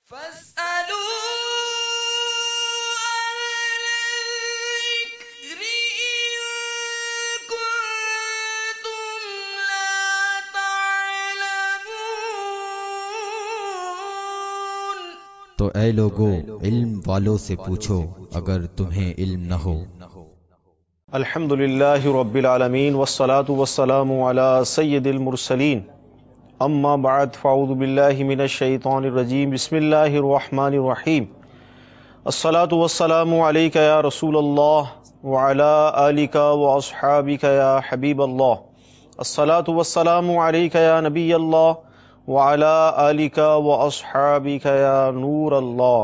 فاسألوا أهل الذكر إن كنتم لا تعلمون۔ تو اے لوگو علم والوں سے پوچھو اگر تمہیں علم نہ ہو۔ الحمدللہ رب العالمین والصلاة والسلام علی سید المرسلین، اما بعد فاعوذ باللہ من الشیطان الرجیم، بسم اللہ الرحمن الرحیم۔ الصلاة والسلام علیک یا رسول اللہ وعلی آلک واصحابک یا حبیب اللہ۔ الصلاة والسلام علیک یا نبی اللہ وعلی آلک واصحابک یا نور اللہ۔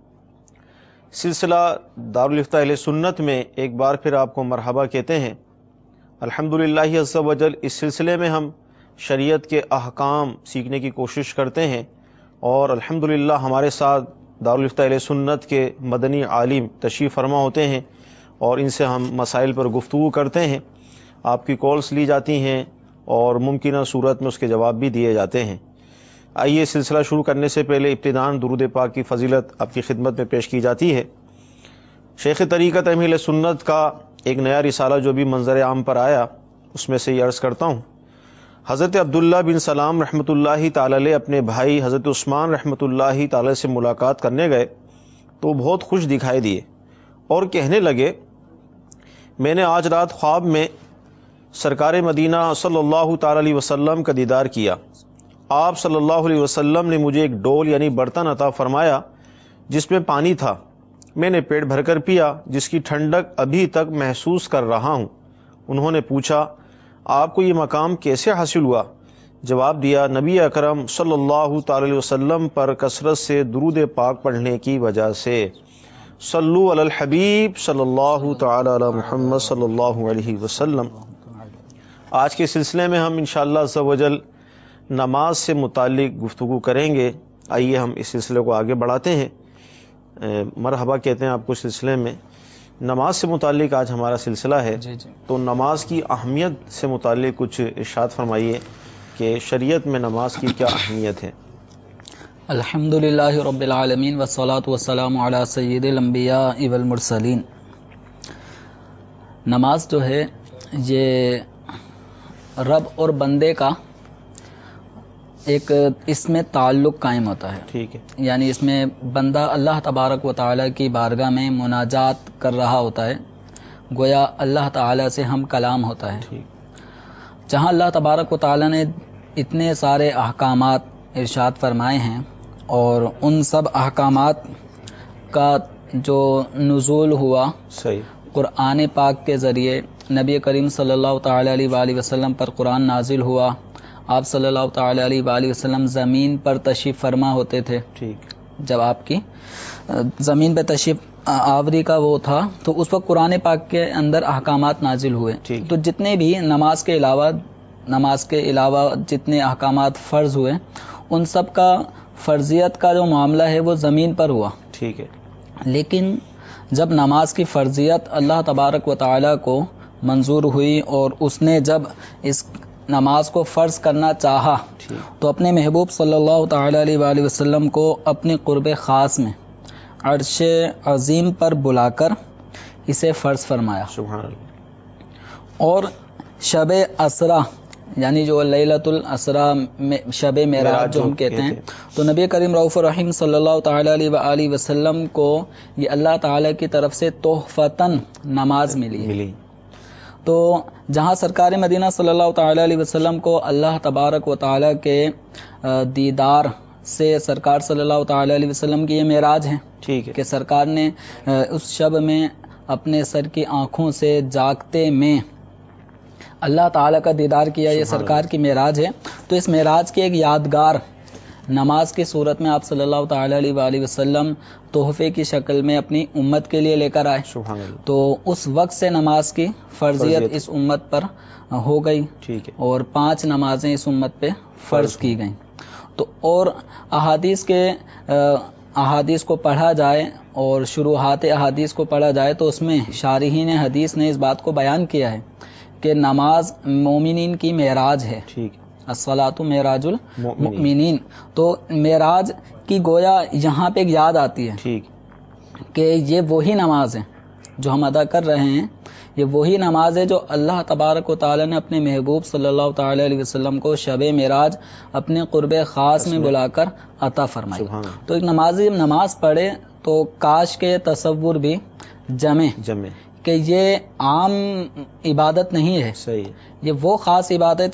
سلسلہ دارالفتہ اہل سنت میں ایک بار پھر آپ کو مرحبا کہتے ہیں۔ الحمدللہ عز و جل اس سلسلے میں ہم شریعت کے احکام سیکھنے کی کوشش کرتے ہیں، اور الحمدللہ ہمارے ساتھ دارالفتہ اہل سنت کے مدنی عالم تشریف فرما ہوتے ہیں، اور ان سے ہم مسائل پر گفتگو کرتے ہیں۔ آپ کی کالز لی جاتی ہیں اور ممکنہ صورت میں اس کے جواب بھی دیے جاتے ہیں۔ آئیے سلسلہ شروع کرنے سے پہلے ابتداً درود پاک کی فضیلت آپ کی خدمت میں پیش کی جاتی ہے۔ شیخ طریقت اہل سنت کا ایک نیا رسالہ جو بھی منظر عام پر آیا، اس میں سے یہ عرض کرتا ہوں۔ حضرت عبداللہ بن سلام رحمۃ اللہ تعالی علیہ اپنے بھائی حضرت عثمان رحمۃ اللہ تعالی سے ملاقات کرنے گئے تو بہت خوش دکھائی دیے اور کہنے لگے، میں نے آج رات خواب میں سرکار مدینہ صلی اللہ تعالی علیہ وسلم کا دیدار کیا۔ آپ صلی اللہ علیہ وسلم نے مجھے ایک ڈول یعنی برتن عطا فرمایا جس میں پانی تھا۔ میں نے پیٹ بھر کر پیا، جس کی ٹھنڈک ابھی تک محسوس کر رہا ہوں۔ انہوں نے پوچھا، آپ کو یہ مقام کیسے حاصل ہوا؟ جواب دیا، نبی اکرم صلی اللہ تعالی علیہ وسلم پر کثرت سے درود پاک پڑھنے کی وجہ سے۔ صلو علی الحبیب صلی اللہ تعالی علی محمد صلی اللہ علیہ وسلم۔ آج کے سلسلے میں ہم انشاءاللہ عز و جل نماز سے متعلق گفتگو کریں گے۔ آئیے ہم اس سلسلے کو آگے بڑھاتے ہیں۔ مرحبا کہتے ہیں آپ کو سلسلے میں۔ نماز سے متعلق آج ہمارا سلسلہ ہے، تو نماز کی اہمیت سے متعلق کچھ ارشاد فرمائیے کہ شریعت میں نماز کی کیا اہمیت ہے۔ الحمدللہ رب العالمین والصلاة والسلام علی سید الانبیاء والمرسلین۔ نماز جو ہے یہ رب اور بندے کا ایک اس میں تعلق قائم ہوتا ہے، ٹھیک ہے، یعنی اس میں بندہ اللہ تبارک و تعالیٰ کی بارگاہ میں مناجات کر رہا ہوتا ہے، گویا اللہ تعالیٰ سے ہم کلام ہوتا ہے۔ جہاں اللہ تبارک و تعالیٰ نے اتنے سارے احکامات ارشاد فرمائے ہیں، اور ان سب احکامات کا جو نزول ہوا صحیح قرآن پاک کے ذریعے، نبی کریم صلی اللہ تعالیٰ علیہ وآلہ وسلم پر قرآن نازل ہوا، آپ صلی اللہ تعالیٰ علیہ وآلہ وسلم زمین پر تشریف فرما ہوتے تھے۔ ٹھیک، جب آپ کی زمین پہ تشریف آوری کا وہ تھا تو اس وقت قرآن پاک کے اندر احکامات نازل ہوئے۔ تو جتنے بھی نماز کے علاوہ جتنے احکامات فرض ہوئے، ان سب کا فرضیت کا جو معاملہ ہے وہ زمین پر ہوا۔ ٹھیک ہے، لیکن جب نماز کی فرضیت اللہ تبارک و تعالیٰ کو منظور ہوئی اور اس نے جب اس نماز کو فرض کرنا چاہا تو اپنے محبوب صلی اللہ تعالی علیہ وآلہ وسلم کو اپنے قرب خاص میں عرش عظیم پر بلا کر اسے فرض فرمایا۔ سبحان اللہ۔ اور شب اسرا یعنی جو لیلۃ الاسرا شب معراج جو ہم کہتے ہیں، تو نبی کریم رؤوف الرحیم صلی اللہ تعالی علیہ وآلہ وسلم کو یہ اللہ تعالی کی طرف سے تحفتاً نماز ملی۔ تو جہاں سرکار مدینہ صلی اللہ تعالی علیہ وسلم کو اللہ تبارک و تعالی کے دیدار سے سرکار صلی اللہ تعالی علیہ وسلم کی یہ معراج ہے، ٹھیک ہے، کہ سرکار نے اس شب میں اپنے سر کی آنکھوں سے جاگتے میں اللہ تعالی کا دیدار کیا، یہ سرکار کی معراج ہے۔ تو اس معراج کی ایک یادگار نماز کی صورت میں آپ صلی اللہ تعالی علیہ وآلہ وسلم تحفے کی شکل میں اپنی امت کے لیے لے کر آئے۔ سبحان اللہ۔ تو اس وقت سے نماز کی فرضیت اس امت پر ہو گئی، ٹھیک ہے، اور 5 نمازیں اس امت پہ فرض کی گئیں۔ تو اور احادیث کو پڑھا جائے اور شروحات احادیث کو پڑھا جائے تو اس میں شارحین حدیث نے اس بات کو بیان کیا ہے کہ نماز مومنین کی معراج ہے، ٹھیک، الصلاۃ معراج المؤمنین. تو معراج کی گویا یہاں پہ ایک یاد آتی ہے ٹھیک کہ یہ وہی نماز ہے جو ہم ادا کر رہے ہیں، یہ وہی نماز ہے جو اللہ تبارک و تعالی نے اپنے محبوب صلی اللہ تعالی علیہ وسلم کو شب معراج اپنے قرب خاص میں بلا کر عطا فرمائی. سبحان اللہ. تو ایک نمازی نماز پڑھے تو کاش کے تصور بھی جمے کہ یہ عام عبادت نہیں ہے، صحیح. یہ وہ خاص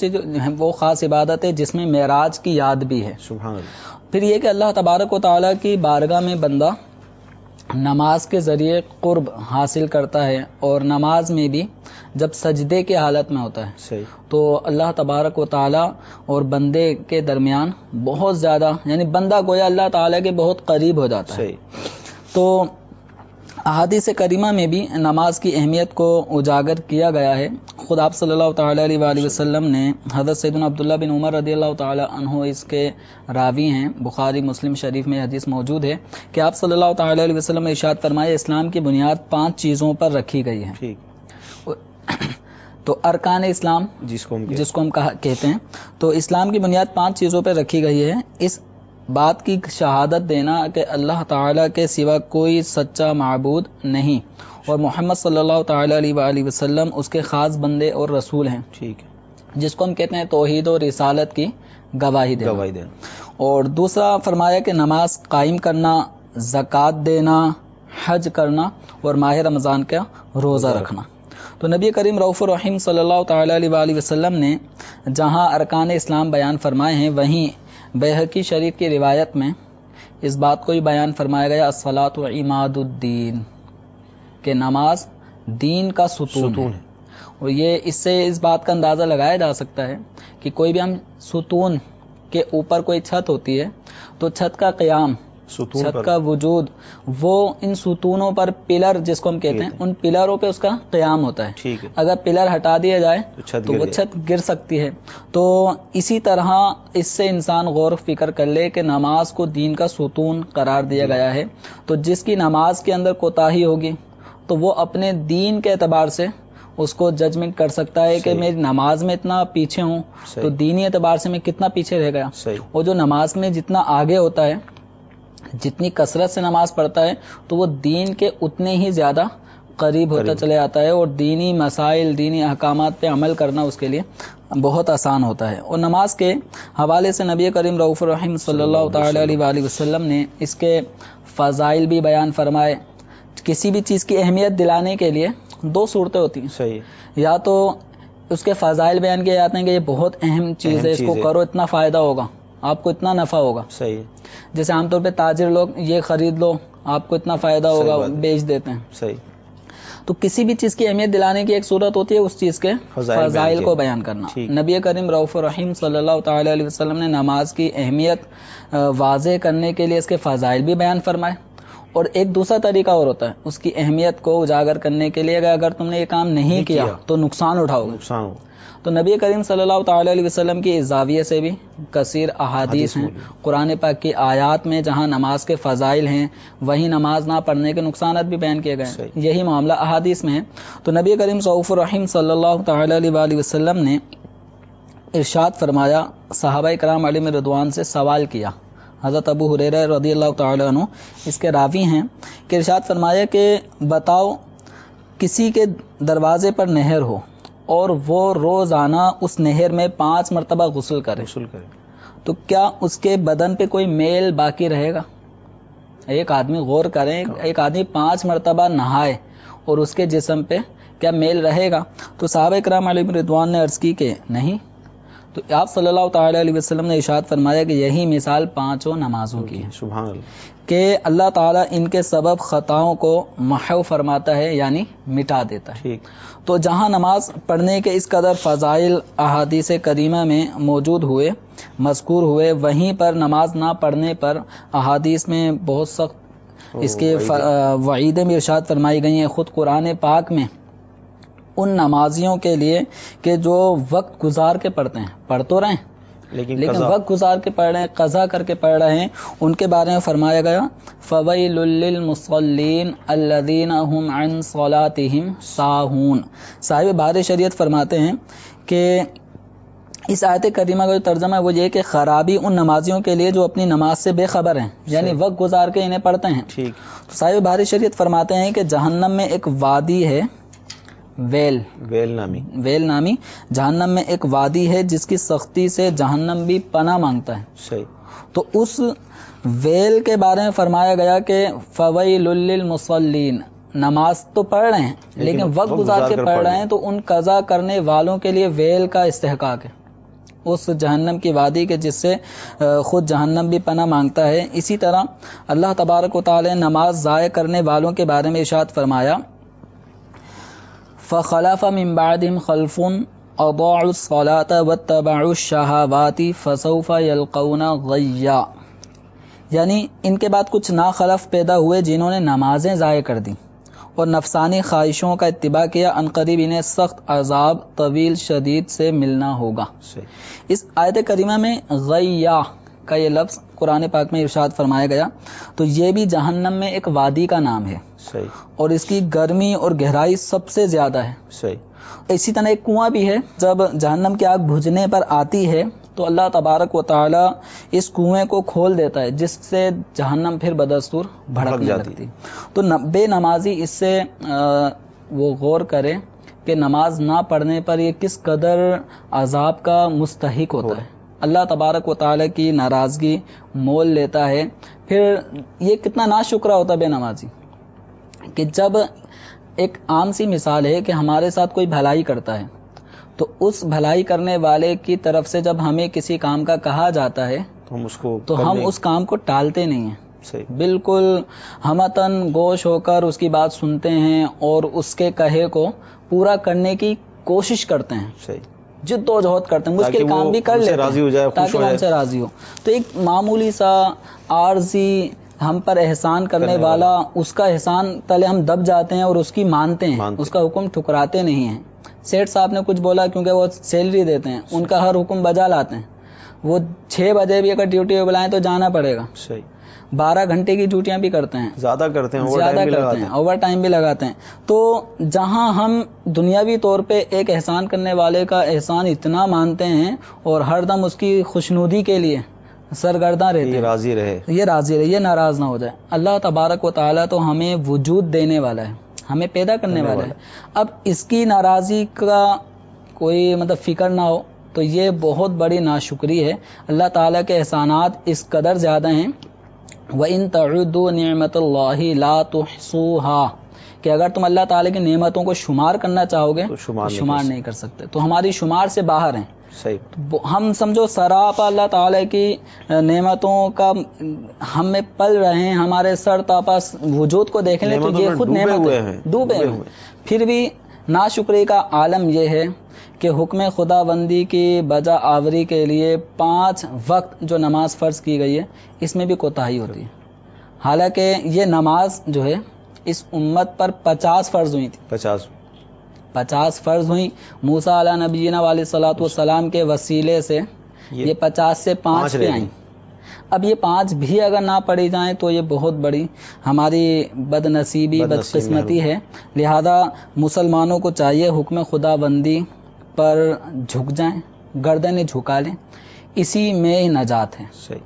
عبادت ہے جس میں معراج کی یاد بھی ہے. سبحان اللہ. پھر یہ کہ اللہ تبارک و تعالیٰ کی بارگاہ میں بندہ نماز کے ذریعے قرب حاصل کرتا ہے، اور نماز میں بھی جب سجدے کے حالت میں ہوتا ہے صحیح. تو اللہ تبارک و تعالیٰ اور بندے کے درمیان بہت زیادہ، یعنی بندہ گویا اللہ تعالیٰ کے بہت قریب ہو جاتا ہے. صحیح. تو احادیث کریمہ میں بھی نماز کی اہمیت کو اجاگر کیا گیا ہے. خود آپ صلی اللہ تعالی علیہ وآلہ وسلم نے حضرت سیدنا عبداللہ بن عمر رضی اللہ تعالی عنہ اس کے راوی ہیں، بخاری مسلم شریف میں حدیث موجود ہے کہ آپ صلی اللہ تعالی علیہ وسلم نے ارشاد فرمایا اسلام کی بنیاد 5 چیزوں پر رکھی گئی ہے. ٹھیک. تو ارکان اسلام جس کو ہم کہتے ہیں، تو اسلام کی بنیاد 5 چیزوں پر رکھی گئی ہے. اس بات کی شہادت دینا کہ اللہ تعالیٰ کے سوا کوئی سچا معبود نہیں اور محمد صلی اللہ تعالی علیہ وآلہ وسلم اس کے خاص بندے اور رسول ہیں. ٹھیک ہے. جس کو ہم کہتے ہیں توحید اور رسالت کی گواہی دینا. اور دوسرا فرمایا کہ نماز قائم کرنا، زکوٰۃ دینا، حج کرنا اور ماہ رمضان کا روزہ رکھنا. تو نبی کریم رؤوف الرحیم صلی اللہ تعالی علیہ وآلہ وسلم نے جہاں ارکان اسلام بیان فرمائے ہیں، وہیں بیہقی شریف کی روایت میں اس بات کو ہی بیان فرمایا گیا الصلاۃ عماد الدین، کہ نماز دین کا ستون ہے. اور یہ اس سے اس بات کا اندازہ لگایا جا سکتا ہے کہ کوئی بھی ہم ستون کے اوپر کوئی چھت ہوتی ہے تو چھت کا قیام، چھت کا وجود، وہ ان ستونوں پر پلر جس کو ہم کہتے ہیں ان پلروں پہ اس کا قیام ہوتا ہے. اگر پلر ہٹا دیا جائے تو وہ چھت گر سکتی ہے. تو اسی طرح اس سے انسان غور و فکر کر لے کہ نماز کو دین کا ستون قرار دیا گیا ہے. تو جس کی نماز کے اندر کوتاہی ہوگی تو وہ اپنے دین کے اعتبار سے اس کو ججمنٹ کر سکتا ہے کہ میں نماز میں اتنا پیچھے ہوں تو دینی اعتبار سے میں کتنا پیچھے رہ گیا. اور جو نماز میں جتنا آگے ہوتا ہے، جتنی کثرت سے نماز پڑھتا ہے، تو وہ دین کے اتنے ہی زیادہ قریب ہوتا چلے جاتا ہے اور دینی مسائل، دینی احکامات پہ عمل کرنا اس کے لیے بہت آسان ہوتا ہے. اور نماز کے حوالے سے نبی کریم رؤوف الرحیم صلی اللہ تعالی علیہ وآلہ وسلم نے اس کے فضائل بھی بیان فرمائے. کسی بھی چیز کی اہمیت دلانے کے لیے 2 صورتیں ہوتی ہیں. صحیح. یا تو اس کے فضائل بیان کیے جاتے ہیں کہ یہ بہت اہم چیز ہے، اس کو کرو اتنا فائدہ ہوگا، آپ کو اتنا نفع ہوگا. صحیح. جیسے عام طور پہ تاجر لوگ یہ خرید لو آپ کو اتنا فائدہ ہوگا، بیچ دیتے ہیں. صحیح. تو کسی بھی چیز کی اہمیت دلانے کی ایک صورت ہوتی ہے اس چیز کے فضائل کو بیان کرنا. نبی کریم رؤوف الرحیم صلی اللہ تعالی علیہ وسلم نے نماز کی اہمیت واضح کرنے کے لیے اس کے فضائل بھی بیان فرمائے. اور ایک دوسرا طریقہ اور ہوتا ہے اس کی اہمیت کو اجاگر کرنے کے لیے اگر تم نے یہ کام نہیں کیا تو نقصان اٹھاؤ گے. تو نبی کریم صلی اللہ تعالی علیہ وسلم کی اس زاویے سے بھی کثیر احادیث ہیں. قرآن پاک کی آیات میں جہاں نماز کے فضائل ہیں وہیں نماز نہ پڑھنے کے نقصانات بھی بیان کیے گئے ہیں. یہی معاملہ احادیث میں ہے. تو نبی کریم رؤوف الرحیم صلی اللہ تعالی علیہ وآلہ وسلم نے ارشاد فرمایا، صحابہ کرام علیہ رضوان سے سوال کیا. حضرت ابو ہریرہ رضی اللہ تعالی عنہ اس کے راوی ہیں کہ ارشاد فرمایا کہ بتاؤ کسی کے دروازے پر نہر ہو اور وہ روزانہ اس نہر میں 5 مرتبہ غسل کرے تو کیا اس کے بدن پہ کوئی میل باقی رہے گا؟ ایک آدمی غور کریں، ایک آدمی 5 مرتبہ نہائے اور اس کے جسم پہ کیا میل رہے گا؟ تو صحابہ کرام علیہ رضوان نے عرض کی کہ نہیں. تو آپ صلی اللہ تعالی علیہ وسلم نے ارشاد فرمایا کہ یہی مثال 5 نمازوں کی ہے. سبحان اللہ. کہ اللہ تعالیٰ ان کے سبب خطاؤں کو محو فرماتا ہے، یعنی مٹا دیتا ہے. تو جہاں نماز پڑھنے کے اس قدر فضائل احادیث کریمہ میں موجود ہوئے، مذکور ہوئے، وہیں پر نماز نہ پڑھنے پر احادیث میں بہت سخت اس کے وعیدیں بھی ارشاد فرمائی گئی ہیں. خود قرآن پاک میں ان نمازیوں کے لیے کہ جو وقت گزار کے پڑھتے ہیں، پڑھ تو رہے ہیں لیکن وقت گزار کے پڑھ رہے ہیں، قضا کر کے پڑھ رہے ہیں، ان کے بارے میں فرمایا گیا فویل للمصلین الذین هم عن صلاتهم ساہون. صاحب بہار شریعت فرماتے ہیں کہ اس آیت کریمہ کا جو ترجمہ ہے وہ یہ کہ خرابی ان نمازیوں کے لیے جو اپنی نماز سے بے خبر ہیں، یعنی وقت گزار کے انہیں پڑھتے ہیں. ٹھیک. تو صاحب بحری شریعت فرماتے ہیں کہ جہنم میں ایک وادی ہے، ویل نامی جہنم میں ایک وادی ہے جس کی سختی سے جہنم بھی پناہ مانگتا ہے. صحیح. تو اس ویل کے بارے میں فرمایا گیا کہ فویل للمصلین، نماز تو پڑھ رہے ہیں لیکن وقت گزار کے پڑھ رہے ہیں، تو ان قضا کرنے والوں کے لیے ویل کا استحقاق ہے، اس جہنم کی وادی کے جس سے خود جہنم بھی پناہ مانگتا ہے. اسی طرح اللہ تبارک و تعالی نماز ضائع کرنے والوں کے بارے میں ارشاد فرمایا فَخَلَفَ مِن بَعْدِهِمْ خَلْفٌ أَضَاعُوا الصَّلَاةَ وَاتَّبَعُوا الشَّهَوَاتِ فَسَوْفَ يَلْقَوْنَ غَيًّا، یعنی ان کے بعد کچھ ناخلف پیدا ہوئے جنہوں نے نمازیں ضائع کر دیں اور نفسانی خواہشوں کا اتباع کیا، عنقریب انہیں سخت عذاب طویل شدید سے ملنا ہوگا. اس آیت کریمہ میں غیا کا یہ لفظ قرآن پاک میں ارشاد فرمایا گیا، تو یہ بھی جہنم میں ایک وادی کا نام ہے. صحیح. اور اس کی گرمی اور گہرائی سب سے زیادہ ہے. صحیح. اسی طرح ایک کنواں بھی ہے، جب جہنم کی آگ بجھنے پر آتی ہے تو اللہ تبارک و تعالی اس کنویں کو کھول دیتا ہے جس سے جہنم پھر بدستور بھڑکنے لگتی. تو بے نمازی اس سے وہ غور کرے کہ نماز نہ پڑھنے پر یہ کس قدر عذاب کا مستحق ہوتا ہے. اللہ تبارک و تعالی کی ناراضگی مول لیتا ہے. پھر یہ کتنا ناشکرا ہوتا ہے بے نمازی، کہ جب ایک عام سی مثال ہے کہ ہمارے ساتھ کوئی بھلائی کرتا ہے تو اس بھلائی کرنے والے کی طرف سے جب ہمیں کسی کام کا کہا جاتا ہے تو ہم اس کام کو ٹالتے نہیں ہیں. صحیح. بالکل ہمتن گوش ہو کر اس کی بات سنتے ہیں اور اس کے کہے کو پورا کرنے کی کوشش کرتے ہیں. صحیح. جد و جہد کرتے ہیں، مشکل کام بھی کر لیتے ہیں تاکہ وہ ہم سے راضی ہو. تو ایک معمولی سا عارضی ہم پر احسان کرنے والا، اس کا احسان تلے ہم دب جاتے ہیں اور اس کی مانتے ہیں، اس کا حکم ٹھکراتے نہیں ہیں. سیٹھ صاحب نے کچھ بولا کیونکہ وہ سیلری دیتے ہیں، ان کا ہر حکم بجا لاتے ہیں. وہ 6 بجے بھی اگر ڈیوٹی پہ بلائیں تو جانا پڑے گا. صحیح. 12 گھنٹے کی ڈیوٹیاں بھی کرتے ہیں، زیادہ کرتے ہیں، اوور ٹائم بھی لگاتے ہیں. تو جہاں ہم دنیاوی طور پہ ایک احسان کرنے والے کا احسان اتنا مانتے ہیں اور ہر دم اس کی خوشنودی کے لیے سرگرداں رہتے ہیں، یہ راضی رہے، یہ ناراض نہ ہو جائے. اللہ تبارک و تعالیٰ تو ہمیں وجود دینے والا ہے، ہمیں پیدا کرنے والا ہے. اب اس کی ناراضی کا کوئی فکر نہ ہو تو یہ بہت بڑی ناشکری ہے. اللہ تعالیٰ کے احسانات اس قدر زیادہ ہیں، وَإِن تَعُدُّوا نِعْمَةَ اللَّهِ لَا تُحْصُوهَا، کہ اگر تم اللہ تعالیٰ کی نعمتوں کو شمار کرنا چاہو گے تو شمار نہیں کر سکتے. تو ہماری شمار سے باہر ہیں. صحیح. ہم سمجھو سراپا اللہ تعالیٰ کی نعمتوں کا ہم میں پل رہے ہیں، ہمارے سر تاپا وجود کو دیکھ لیں تو یہ خود نعمت ہے، ڈوبے ہوئے. پھر بھی ناشکری کا عالم یہ ہے کہ حکم خدا بندی کی بجا آوری کے لیے 5 وقت جو نماز فرض کی گئی ہے اس میں بھی کوتاہی ہوتی ہے. حالانکہ یہ نماز جو ہے اس امت پر 50 فرض ہوئی تھی، 50 فرض ہوئی. موسیٰ علیہ نبینا علیہ الصلوۃ والسلام کے وسیلے سے یہ 50 سے 5 پہ آئیں. اب یہ 5 بھی اگر نہ پڑھی جائیں تو یہ بہت بڑی ہماری بد نصیبی بد قسمتی ہے. لہذا مسلمانوں کو چاہیے حکم خدا بندی پر جھک جائیں، گردنیں جھکا لیں، اسی میں ہی نجات ہے. صحیح.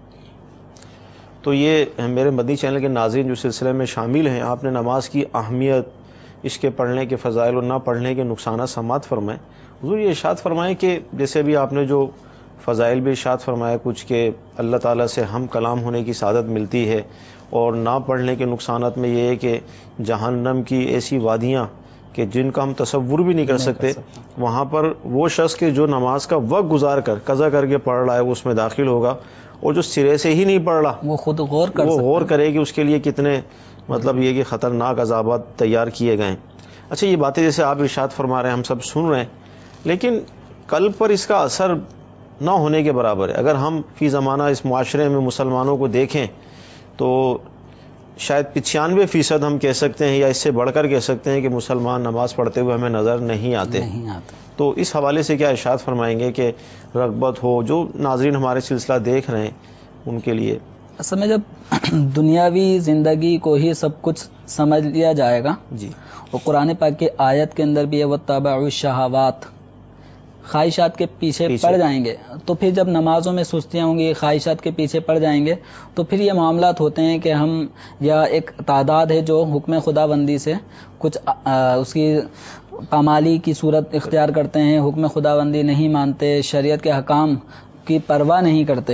تو یہ میرے مدنی چینل کے ناظرین جو سلسلے میں شامل ہیں، آپ نے نماز کی اہمیت، اس کے پڑھنے کے فضائل اور نہ پڑھنے کے نقصانات سماعت فرمائے. حضور یہ ارشاد فرمائے کہ جیسے بھی آپ نے جو فضائل بھی ارشاد فرمایا کچھ، کہ اللہ تعالیٰ سے ہم کلام ہونے کی سعادت ملتی ہے، اور نہ پڑھنے کے نقصانات میں یہ ہے کہ جہنم کی ایسی وادیاں کہ جن کا ہم تصور بھی نہیں کر سکتے، وہاں پر وہ شخص کے جو نماز کا وقت گزار کر قضا کر کے پڑھ رہا ہے وہ اس میں داخل ہوگا، اور جو سرے سے ہی نہیں پڑھ رہا وہ خود غور کرے کہ اس کے لیے کتنے یہ کہ خطرناک عذابات تیار کیے گئے ہیں. اچھا، یہ باتیں جیسے آپ ارشاد فرما رہے ہیں ہم سب سن رہے ہیں، لیکن کل پر اس کا اثر نہ ہونے کے برابر ہے. اگر ہم فی زمانہ اس معاشرے میں مسلمانوں کو دیکھیں تو شاید 95% ہم کہہ سکتے ہیں یا اس سے بڑھ کر کہہ سکتے ہیں کہ مسلمان نماز پڑھتے ہوئے ہمیں نظر نہیں آتے. تو اس حوالے سے کیا ارشاد فرمائیں گے کہ رغبت ہو جو ناظرین ہمارے سلسلہ دیکھ رہے ہیں ان کے لیے؟ اصل میں جب دنیاوی زندگی کو ہی سب کچھ سمجھ لیا جائے گا، جی، اور قرآن پاک کی آیت کے اندر بھی ہے وَاتَّبَعُوا الشَّهَوَاتِ، خواہشات کے پیچھے پڑ جائیں گے تو پھر جب نمازوں میں سستیاں ہوں گی، خواہشات کے پیچھے پڑ جائیں گے تو پھر یہ معاملات ہوتے ہیں کہ ہم یا ایک تعداد ہے جو حکم خدا بندی سے کچھ اس کی پامالی کی صورت اختیار کرتے ہیں، حکم خدا بندی نہیں مانتے، شریعت کے حکام کی پرواہ نہیں کرتے،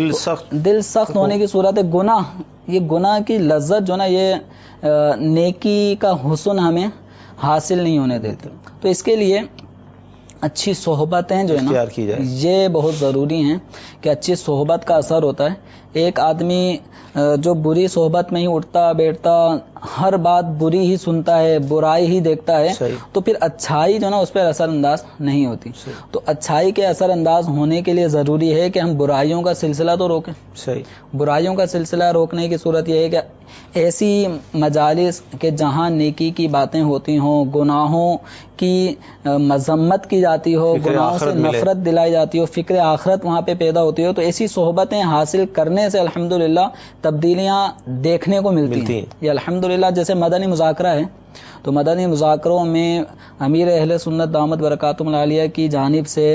دل سخت ہونے کی صورت ہے یہ گناہ کی لذت جو نا یہ نیکی کا حسن ہمیں حاصل نہیں ہونے دیتے. تو اس کے لیے اچھی صحبتیں جو ہے نا یہ بہت ضروری ہیں کہ اچھی صحبت کا اثر ہوتا ہے. ایک آدمی جو بری صحبت میں ہی اٹھتا بیٹھتا، ہر بات بری ہی سنتا ہے، برائی ہی دیکھتا ہے، تو پھر اچھائی جو نا اس پر اثر انداز نہیں ہوتی. تو اچھائی کے اثر انداز ہونے کے لیے ضروری ہے کہ ہم برائیوں کا سلسلہ تو روکیں. برائیوں کا سلسلہ روکنے کی صورت یہ ہے کہ ایسی مجالس کہ جہاں نیکی کی باتیں ہوتی ہوں، گناہوں کی مذمت کی جاتی ہو، گناہوں سے نفرت دلائی جاتی ہو، فکر آخرت وہاں پہ پیدا ہوتی ہو، تو ایسی صحبتیں حاصل کرنے سے الحمدللہ تبدیلیاں دیکھنے کو ملتی ہیں. یہ الحمدللہ جیسے مدنی مذاکرہ ہے تو مدنی مذاکروں میں امیر اہل سنت دامت برکاتہم العالیہ کی جانب سے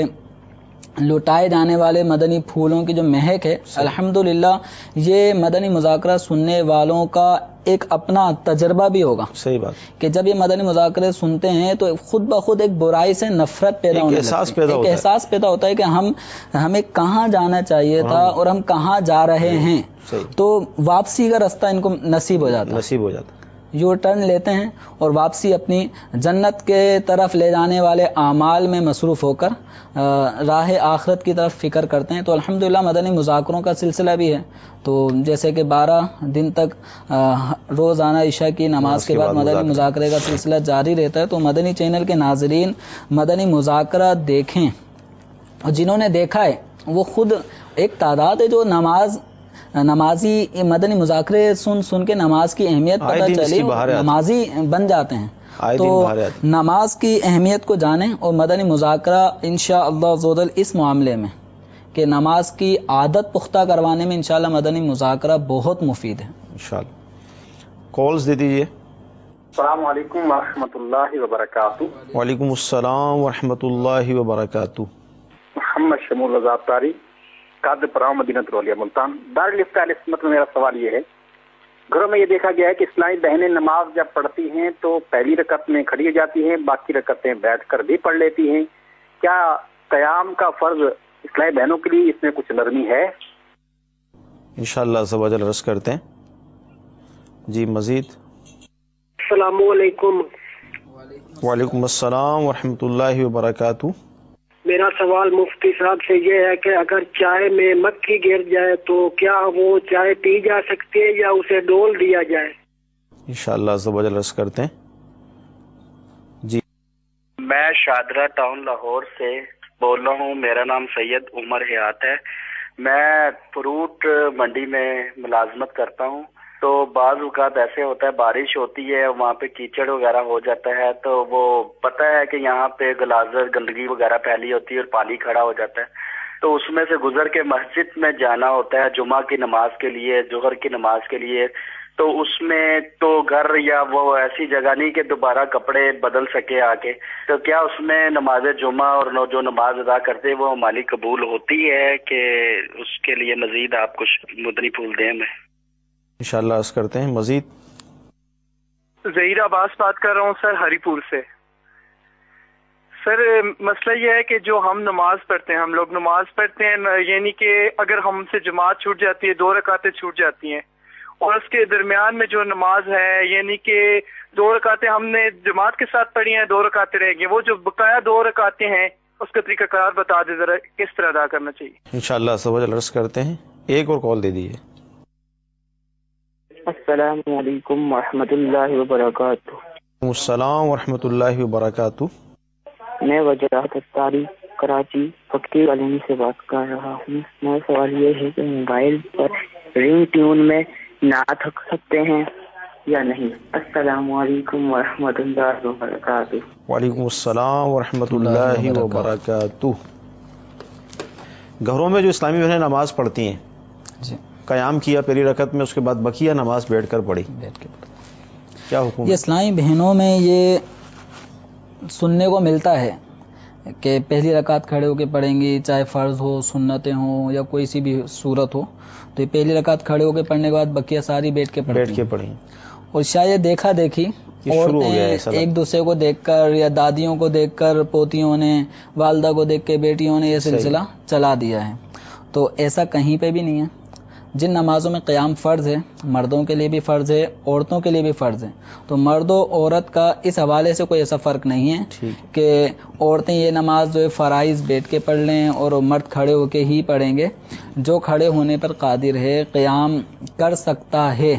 لٹائے جانے والے مدنی پھولوں کی جو مہک ہے، الحمدللہ یہ مدنی مذاکرہ سننے والوں کا ایک اپنا تجربہ بھی ہوگا. صحیح بات کہ جب یہ مدنی مذاکرے سنتے ہیں تو خود بخود ایک برائی سے نفرت پیدا ہونے لگتی ہے، ایک احساس پیدا ہوتا ہے کہ ہمیں کہاں جانا چاہیے تھا اور ہم کہاں جا رہے ہیں. تو واپسی کا راستہ ان کو نصیب ہو جاتا یو ٹرن لیتے ہیں اور واپسی اپنی جنت کے طرف لے جانے والے اعمال میں مصروف ہو کر راہ آخرت کی طرف فکر کرتے ہیں. تو الحمدللہ مدنی مذاکروں کا سلسلہ بھی ہے. تو جیسے کہ 12 دن تک روزانہ عشاء کی نماز کے بعد مدنی مذاکرے کا سلسلہ جاری رہتا ہے. تو مدنی چینل کے ناظرین مدنی مذاکرہ دیکھیں، اور جنہوں نے دیکھا ہے وہ خود ایک تعداد ہے جو نمازی مدنی مذاکرے سن کے نماز کی اہمیت پتہ چلی، نمازی بن جاتے ہیں. تو نماز کی اہمیت کو جانیں اور مدنی مذاکرہ انشاءاللہ عزوجل اس معاملے میں کہ نماز کی عادت پختہ کروانے میں انشاءاللہ مدنی مذاکرہ بہت مفید ہے. انشاءاللہ کالز دے دیجیے. السلام علیکم ورحمۃ اللہ وبرکاتہ. وعلیکم السلام ورحمۃ اللہ وبرکاتہ. محمد شمول رضا تاری قاد پراؤ مدینہ رولیا ملتان. دارالفتہ علیہ سنت میں میرا سوال یہ ہے، گھروں میں یہ دیکھا گیا ہے کہ اسلامی بہنیں نماز جب پڑھتی ہیں تو پہلی رکعت میں کھڑی ہو جاتی ہیں، باقی رکعتیں بیٹھ کر بھی پڑھ لیتی ہیں. کیا قیام کا فرض اسلامی بہنوں کے لیے اس میں کچھ نرمی ہے؟ انشاءاللہ سب اجل رس کرتے ہیں. جی مزید. السلام علیکم. وعلیکم السلام ورحمۃ اللہ وبرکاتہ. میرا سوال مفتی صاحب سے یہ ہے کہ اگر چائے میں مکھی گر جائے تو کیا وہ چائے پی جا سکتی ہے یا اسے ڈول دیا جائے؟ انشاءاللہ سب اجل رس کرتے ہیں. جی میں شادرہ ٹاؤن لاہور سے بول رہا ہوں. میرا نام سید عمر حیات ہے. میں فروٹ منڈی میں ملازمت کرتا ہوں. تو بعض اوقات ایسے ہوتا ہے بارش ہوتی ہے، وہاں پہ کیچڑ وغیرہ ہو جاتا ہے، تو وہ پتہ ہے کہ یہاں پہ غلاظت گندگی وغیرہ پھیلی ہوتی ہے اور پانی کھڑا ہو جاتا ہے. تو اس میں سے گزر کے مسجد میں جانا ہوتا ہے جمعہ کی نماز کے لیے، ظہر کی نماز کے لیے. تو اس میں تو گھر یا وہ ایسی جگہ نہیں کہ دوبارہ کپڑے بدل سکے آ کے. تو کیا اس میں نماز جمعہ اور جو نماز ادا کرتے وہ ہماری قبول ہوتی ہے کہ اس کے لیے مزید آپ کچھ مدنی پھول دیں؟ میں انشاءاللہ عرض کرتے ہیں. مزید. ظہیر عباس بات کر رہا ہوں سر، ہری پور سے. سر مسئلہ یہ ہے کہ جو ہم نماز پڑھتے ہیں، ہم لوگ نماز پڑھتے ہیں، یعنی کہ اگر ہم سے جماعت چھوٹ جاتی ہے، 2 رکعتیں چھوٹ جاتی ہیں، اور اس کے درمیان میں جو نماز ہے یعنی کہ 2 رکعتیں ہم نے جماعت کے ساتھ پڑھی ہیں، 2 رکعتیں رہ گئی، وہ جو بقایا 2 رکعتیں ہیں اس کا طریقہ کار بتا دیں ذرا، کس طرح ادا کرنا چاہیے؟ انشاءاللہ سب عرض کرتے ہیں. ایک اور کال دے دیجیے. السلام علیکم ورحمۃ اللہ وبرکاتہ. السلام ورحمۃ اللہ وبرکاتہ. میں وجراحت اتاری کراچی پکتی کالونی سے بات کر رہا ہوں. میرا سوال یہ ہے کہ موبائل پر رنگ ٹیون میں نعت رکھ سکتے ہیں یا نہیں؟ السلام علیکم ورحمۃ اللہ وبرکاتہ. وعلیکم السلام ورحمۃ اللہ وبرکاتہ. گھروں میں جو اسلامی بہنیں نماز پڑھتی ہیں، قیام کیا پہلی رکعت میں، اس کے بعد بقیہ نماز بیٹھ کر پڑھی، کیا حکم؟ یہ اسلامی بہنوں میں یہ سننے کو ملتا ہے کہ پہلی رکعت کھڑے ہو کے پڑھیں گی، چاہے فرض ہو، سنتیں ہوں یا کوئی سی بھی صورت ہو، تو یہ پہلی رکعت کھڑے ہو کے پڑھنے کے بعد بقیہ ساری بیٹھ کے پڑھیں. اور شاید دیکھا دیکھی عورتیں ایک دوسرے کو دیکھ کر یا دادیوں کو دیکھ کر پوتیوں نے، والدہ کو دیکھ کے بیٹیوں نے یہ سلسلہ چلا دیا ہے. تو ایسا کہیں پہ بھی نہیں ہے. جن نمازوں میں قیام فرض ہے، مردوں کے لیے بھی فرض ہے، عورتوں کے لیے بھی فرض ہے. تو مرد و عورت کا اس حوالے سے کوئی ایسا فرق نہیں ہے کہ عورتیں یہ نماز جو ہے فرائض بیٹھ کے پڑھ لیں اور مرد کھڑے ہو کے ہی پڑھیں گے. جو کھڑے ہونے پر قادر ہے، قیام کر سکتا ہے،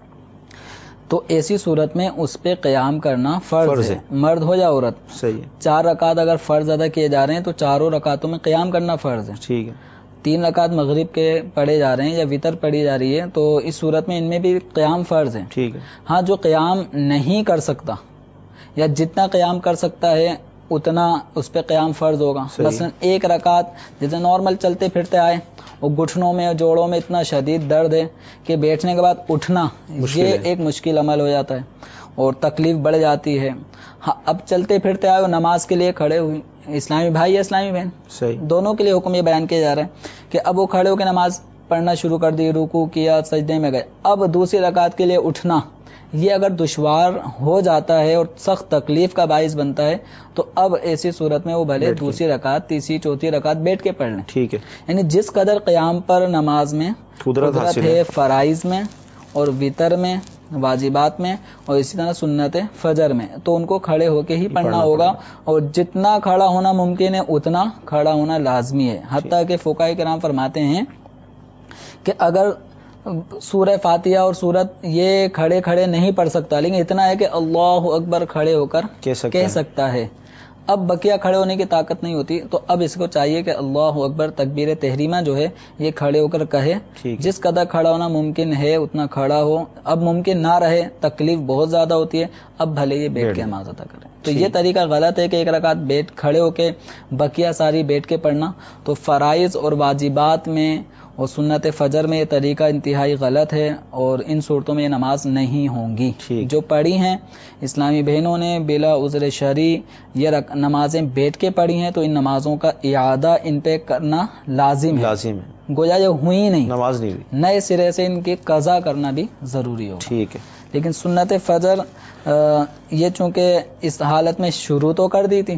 تو ایسی صورت میں اس پہ قیام کرنا فرض ہے، مرد ہو یا عورت. صحیح ہے. 4 رکعت اگر فرض ادا کیے جا رہے ہیں تو چاروں رکعتوں میں قیام کرنا فرض ہے. ٹھیک ہے. 3 رکعت مغرب کے پڑھے جا رہے ہیں یا وطر پڑھی جا رہی ہے تو اس صورت میں ان میں بھی قیام فرض ہے. ٹھیک ہے. ہاں، جو قیام نہیں کر سکتا یا جتنا قیام کر سکتا ہے اتنا اس پہ قیام فرض ہوگا. مثلا 1 رکعت جیسے نارمل چلتے پھرتے آئے اور گھٹنوں میں اور جوڑوں میں اتنا شدید درد ہے کہ بیٹھنے کے بعد اٹھنا یہ ایک مشکل عمل ہو جاتا ہے اور تکلیف بڑھ جاتی ہے. ہاں، اب چلتے پھرتے آئے اور نماز کے لیے کھڑے ہوئی، اسلامی بھائی یا اسلامی بہن دونوں کے لیے حکم یہ بیان کیا جا رہا ہے کہ اب وہ کھڑے ہو کے نماز پڑھنا شروع کر دی، رکوع کیا، سجدے میں گئے. اب دوسری رکعت کے لیے اٹھنا یہ اگر دشوار ہو جاتا ہے اور سخت تکلیف کا باعث بنتا ہے تو اب ایسی صورت میں وہ بھلے دوسری رکعت، تیسری، چوتھی رکعت بیٹھ کے پڑھ لیں. ٹھیک ہے. یعنی جس قدر قیام پر نماز میں قدرت ہے، فرائض میں اور وطر میں، واجبات میں، اور اسی طرح سنت فجر میں، تو ان کو کھڑے ہو کے ہی پڑھنا ہوگا. اور جتنا کھڑا ہونا ممکن ہے اتنا کھڑا ہونا لازمی ہے. حتیٰ کہ فقہاء کرام فرماتے ہیں کہ اگر سورہ فاتحہ اور سورت یہ کھڑے کھڑے نہیں پڑھ سکتا لیکن اتنا ہے کہ اللہ اکبر کھڑے ہو کر کہہ سکتا ہے، اب بقیہ کھڑے ہونے کی طاقت نہیں ہوتی تو اب اس کو چاہیے کہ اللہ اکبر تکبیر تحریمہ جو ہے یہ کھڑے ہو کر کہے. جس قدر کھڑا ہونا ممکن ہے اتنا کھڑا ہو. اب ممکن نہ رہے، تکلیف بہت زیادہ ہوتی ہے، اب بھلے یہ بیٹھ کے نماز ادا کرے. تو یہ طریقہ غلط ہے کہ 1 رکعت بیٹھ کھڑے ہو کے بقیہ ساری بیٹھ کے پڑھنا. تو فرائض اور واجبات میں اور سنت فجر میں یہ طریقہ انتہائی غلط ہے اور ان صورتوں میں یہ نماز نہیں ہوں گی. جو پڑھی ہیں اسلامی بہنوں نے بلا عذر شرعی یہ نمازیں بیٹھ کے پڑھی ہیں تو ان نمازوں کا اعادہ ان پہ کرنا لازم ہے. گویا یہ ہوئی نہیں، نماز نہیں ہوئی، نئے سرے سے ان کی قضا کرنا بھی ضروری ہوگا. ٹھیک ہے. لیکن سنت فجر یہ چونکہ اس حالت میں شروع تو کر دی تھی،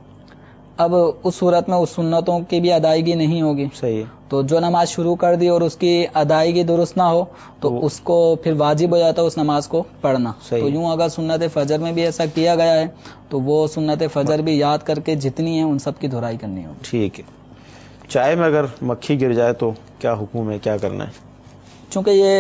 اب اس صورت میں اس سنتوں کی بھی ادائیگی نہیں ہوگی. صحیح ہے. تو جو نماز شروع کر دی اور اس کی ادائیگی درست نہ ہو تو اس کو پھر واجب ہو جاتا ہے اس نماز کو پڑھنا. تو یوں اگر سنت فجر میں بھی ایسا کیا گیا ہے تو وہ سنت فجر بھی یاد کر کے جتنی ہیں ان سب کی دہرائی کرنی ہوگی. ٹھیک ہے. چائے میں اگر مکھی گر جائے تو کیا حکم ہے، کیا کرنا ہے؟ چونکہ یہ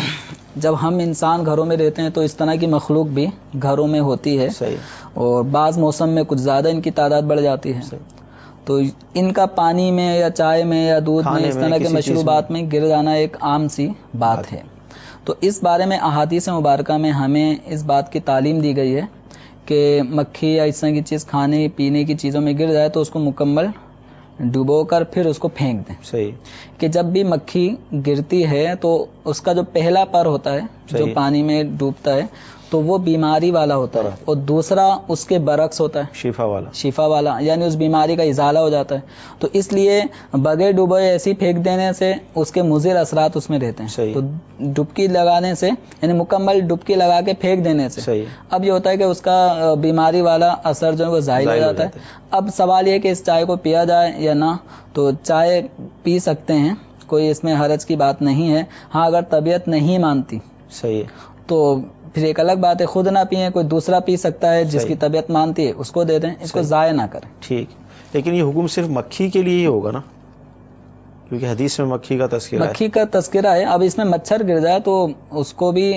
جب ہم انسان گھروں میں رہتے ہیں تو اس طرح کی مخلوق بھی گھروں میں ہوتی ہے. اور بعض موسم میں کچھ زیادہ ان کی تعداد بڑھ جاتی ہے. تو ان کا پانی میں یا چائے میں یا دودھ میں اس طرح کے مشروبات میں گر جانا ایک عام سی بات ہے. تو اس بارے میں احادیث مبارکہ میں ہمیں اس بات کی تعلیم دی گئی ہے کہ مکھی یا اس طرح کی چیز کھانے پینے کی چیزوں میں گر جائے تو اس کو مکمل ڈبو کر پھر اس کو پھینک دیں. صحیح. کہ جب بھی مکھی گرتی ہے تو اس کا جو پہلا پر ہوتا ہے جو پانی میں ڈوبتا ہے تو وہ بیماری والا ہوتا ہے اور دوسرا اس کے برعکس ہوتا ہے شفا والا، یعنی اس بیماری کا ازالہ ہو جاتا ہے. تو اس لیے بغیر ڈوبے ایسی پھینک دینے سے اس کے مضر اثرات اس میں رہتے ہیں. تو ڈبکی لگانے سے یعنی مکمل ڈبکی لگا کے پھینک دینے سے اب یہ ہوتا ہے کہ اس کا بیماری والا اثر جو ہے وہ ظاہر ہو جاتا ہے. اب سوال یہ کہ اس چائے کو پیا جائے یا نہ. تو چائے پی سکتے ہیں، کوئی اس میں حرج کی بات نہیں ہے. ہاں اگر طبیعت نہیں مانتی تو پھر ایک الگ بات ہے، خود نہ پیئیں، کوئی دوسرا پی سکتا ہے جس کی طبیعت مانتی ہے اس کو دے دیں، اس کو ضائع نہ کریں. ٹھیک. لیکن یہ حکم صرف مکھی کے لیے ہی ہوگا نا، کیونکہ حدیث میں مکھی کا تذکرہ ہے. اب اس میں مچھر گر جائے تو اس کو بھی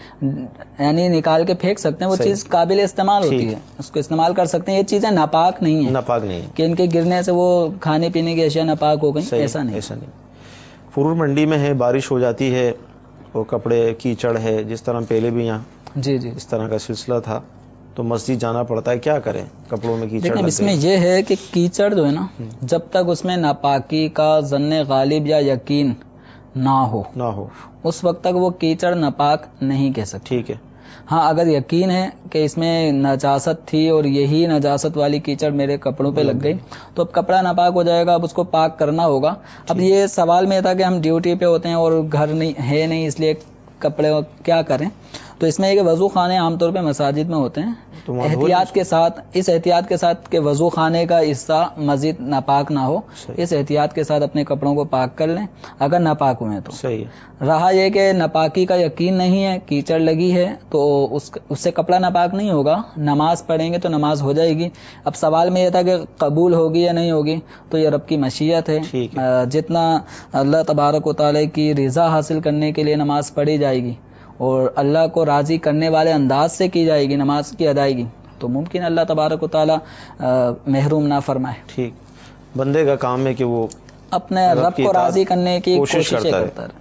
یعنی نکال کے پھینک سکتے ہیں، وہ چیز قابل استعمال ہوتی ہے، اس کو استعمال کر سکتے ہیں. یہ چیزیں ناپاک نہیں ہیں کہ ان کے گرنے سے وہ کھانے پینے کی اشیاء ناپاک ہو گئی، ایسا نہیں. فرور منڈی میں ہے، بارش ہو جاتی ہے اور کپڑے کیچڑ ہے، جس طرح پہلے بھی یہاں جی اس طرح کا سلسلہ تھا تو مسجد جانا پڑتا ہے، کیا کریں کپڑوں میں کیچڑ؟ اس میں یہ ہے کہ کیچڑ جو ہے نا، جب تک اس میں ناپاکی کا ظن غالب یا یقین نہ ہو اس وقت تک وہ کیچڑ ناپاک نہیں کہہ سکتے. ٹھیک ہے. ہاں اگر یقین ہے کہ اس میں نجاست تھی اور یہی نجاست والی کیچڑ میرے کپڑوں پہ لگ گئی تو اب کپڑا ناپاک ہو جائے گا، اب اس کو پاک کرنا ہوگا. اب یہ سوال میں تھا کہ ہم ڈیوٹی پہ ہوتے ہیں اور گھر نہیں اس لیے کپڑے کیا کریں. تو اس میں یہ کہ وضو خانے عام طور پہ مساجد میں ہوتے ہیں، احتیاط کے ساتھ، اس احتیاط کے ساتھ کہ وضو خانے کا حصہ مزید ناپاک نہ ہو، اس احتیاط کے ساتھ اپنے کپڑوں کو پاک کر لیں اگر ناپاک ہوئے تو. صحیح. رہا یہ کہ ناپاکی کا یقین نہیں ہے، کیچڑ لگی ہے تو اس سے کپڑا ناپاک نہیں ہوگا، نماز پڑھیں گے تو نماز ہو جائے گی. اب سوال میں یہ تھا کہ قبول ہوگی یا نہیں ہوگی، تو یہ رب کی مشیت ہے. جتنا اللہ تبارک و تعالی کی رضا حاصل کرنے کے لیے نماز پڑھی جائے گی اور اللہ کو راضی کرنے والے انداز سے کی جائے گی نماز کی ادائیگی، تو ممکن اللہ تبارک و تعالی محروم نہ فرمائے. ٹھیک. بندے کا کام ہے کہ وہ اپنے رب کو راضی کرنے کی کوشش کرتا ہے.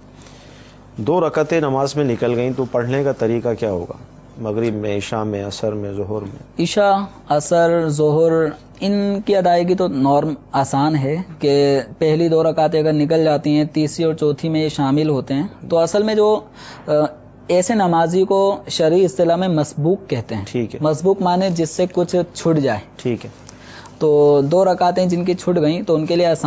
2 رکعتیں نماز میں نکل گئیں تو پڑھنے کا طریقہ کیا ہوگا؟ مغرب میں، عشاء میں، عصر میں، ظہر میں. عشاء، عصر، ظہر ان کی ادائیگی تو نارم آسان ہے کہ پہلی 2 رکعتیں اگر نکل جاتی ہیں، تیسری اور چوتھی میں یہ شامل ہوتے ہیں. تو اصل میں جو ایسے نمازی کو شرعی اصطلاح میں مسبوق کہتے ہیں. ٹھیک ہے. مسبوق مانے جس سے کچھ چھٹ جائے. ٹھیک ہے. تو 2 رکعتیں جن کی چھٹ گئیں تو ان کے لیے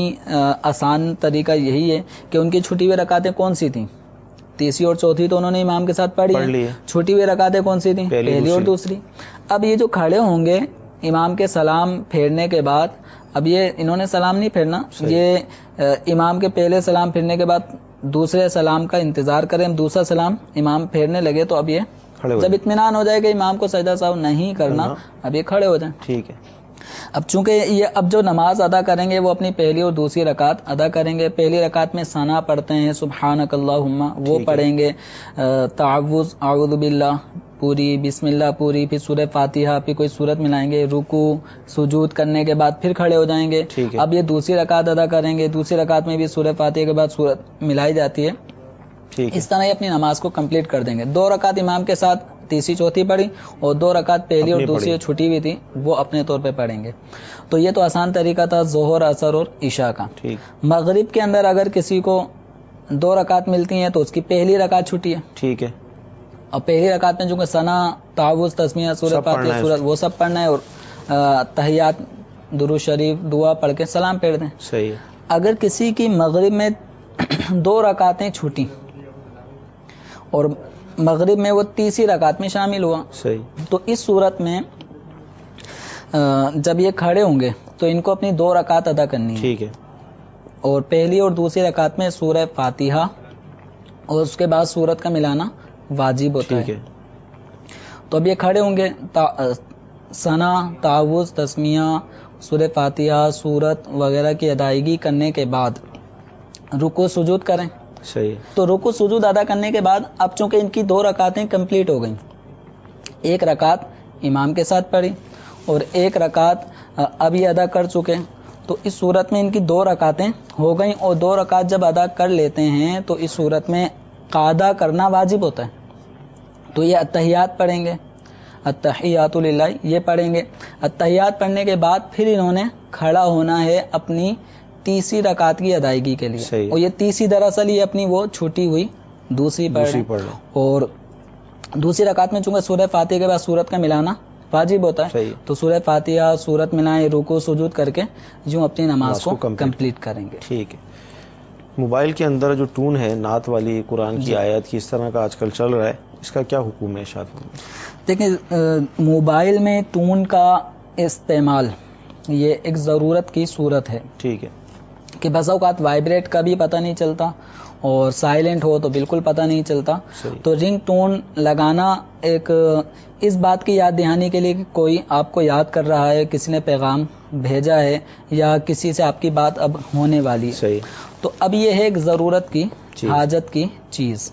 آسان طریقہ یہی ہے کہ ان کی چھٹی ہوئی رکعتیں کون سی تھیں؟ تیسری اور چوتھی تو انہوں نے امام کے ساتھ پڑھی ہے. چھٹی ہوئی رکعتیں کون سی تھیں؟ پہلی اور دوسری. اب یہ جو کھڑے ہوں گے امام کے سلام پھیرنے کے بعد، اب یہ انہوں نے سلام نہیں پھیرنا، یہ امام کے پہلے سلام پھیرنے کے بعد دوسرے سلام کا انتظار کریں. دوسرا سلام امام پھیرنے لگے تو اب یہ جب اطمینان ہو جائے کہ امام کو سجدہ سہو نہیں کرنا، اب یہ کھڑے ہو جائیں. ٹھیک ہے. اب چونکہ یہ اب جو نماز ادا کریں گے وہ اپنی پہلی اور دوسری رکعت ادا کریں گے. پہلی رکعت میں ثنا پڑھتے ہیں سبحانک اللہم، وہ پڑھیں گے. تعوذ اعوذ باللہ پوری، بسم اللہ پوری، پھر سورہ فاتحہ، پھر کوئی سورت ملائیں گے. رکوع سجود کرنے کے بعد پھر کھڑے ہو جائیں گے. اب یہ دوسری رکعت ادا کریں گے. دوسری رکعت میں بھی سورہ فاتحہ کے بعد سورت ملائی جاتی ہے. اس طرح یہ اپنی نماز کو کمپلیٹ کر دیں گے. 2 رکعت امام کے ساتھ تیسری چوتھی پڑھی اور 2 رکعت پہلی اور دوسری چھٹی ہوئی تھی وہ اپنے طور پہ پڑھیں گے. تو یہ تو آسان طریقہ تھا ظہر، عصر اور عشاء کا. مغرب کے اندر اگر کسی کو 2 رکعت ملتی ہیں تو اس کی پہلی رکعت چھٹی ہے. ٹھیک ہے. اور پہلی رکعت میں چونکہ ثنا، تعوذ، تسمیہ، سورہ فاتحہ، سورت وہ سب پڑھنا ہے اور تحیات، درود شریف، دعا پڑھ کے سلام پھیر دیں. صحیح. اگر کسی کی مغرب میں 2 رکعتیں چھوٹی اور مغرب میں وہ تیسری رکعت میں شامل ہوا، صحیح، تو اس صورت میں جب یہ کھڑے ہوں گے تو ان کو اپنی 2 رکعت ادا کرنی ہے. ٹھیک ہے. اور پہلی اور دوسری رکعت میں سورہ فاتحہ اور اس کے بعد سورت کا ملانا واجب ہوتا ہے. تو اب یہ کھڑے ہوں گے، ثنا، تعوذ، تسمیہ، سورہ فاتحہ، سورت وغیرہ کی ادائیگی کرنے کے بعد رکوع سجود کریں. صحیح. تو رکوع سجود ادا کرنے کے بعد اب چونکہ ان کی 2 رکعتیں کمپلیٹ ہو گئیں، 1 رکعت امام کے ساتھ پڑھی اور 1 رکعت اب یہ ادا کر چکے، تو اس صورت میں ان کی 2 رکعتیں ہو گئیں. اور 2 رکعت جب ادا کر لیتے ہیں تو اس صورت میں قعدہ کرنا واجب ہوتا ہے. تو یہ التحیات پڑھیں گے، التحیات للہ یہ پڑھیں گے. التحیات پڑھنے کے بعد پھر انہوں نے کھڑا ہونا ہے اپنی تیسری رکعت کی ادائیگی کے لیے. اور یہ تیسری دراصل یہ اپنی وہ چھوٹی ہوئی دوسری پڑھ. اور دوسری رکعت میں چونکہ سورہ فاتحہ کے بعد سورت کا ملانا واجب ہوتا ہے، تو سورہ فاتحہ، سورت ملائیں، رکوع سجود کر کے یوں اپنی نماز کو کمپلیٹ کریں گے. ٹھیک ہے. موبائل کے اندر جو ٹون ہے نعت والی قرآن کی آیت کی، اس طرح کا آج کل چل رہا ہے، اس کا کیا حکم ہے ارشاد فرمائیں؟ دیکھیں، موبائل میں ٹون کا استعمال یہ ایک ضرورت کی صورت ہے. ٹھیک ہے. کہ بعض اوقات وائبریٹ کا بھی پتہ نہیں چلتا اور سائلنٹ ہو تو بالکل پتہ نہیں چلتا. تو رنگ ٹون لگانا ایک اس بات کی یاد دہانی کے لیے کہ کوئی آپ کو یاد کر رہا ہے، کسی نے پیغام بھیجا ہے یا کسی سے آپ کی بات اب ہونے والی ہے. تو اب یہ ہے ایک ضرورت کی، حاجت کی چیز.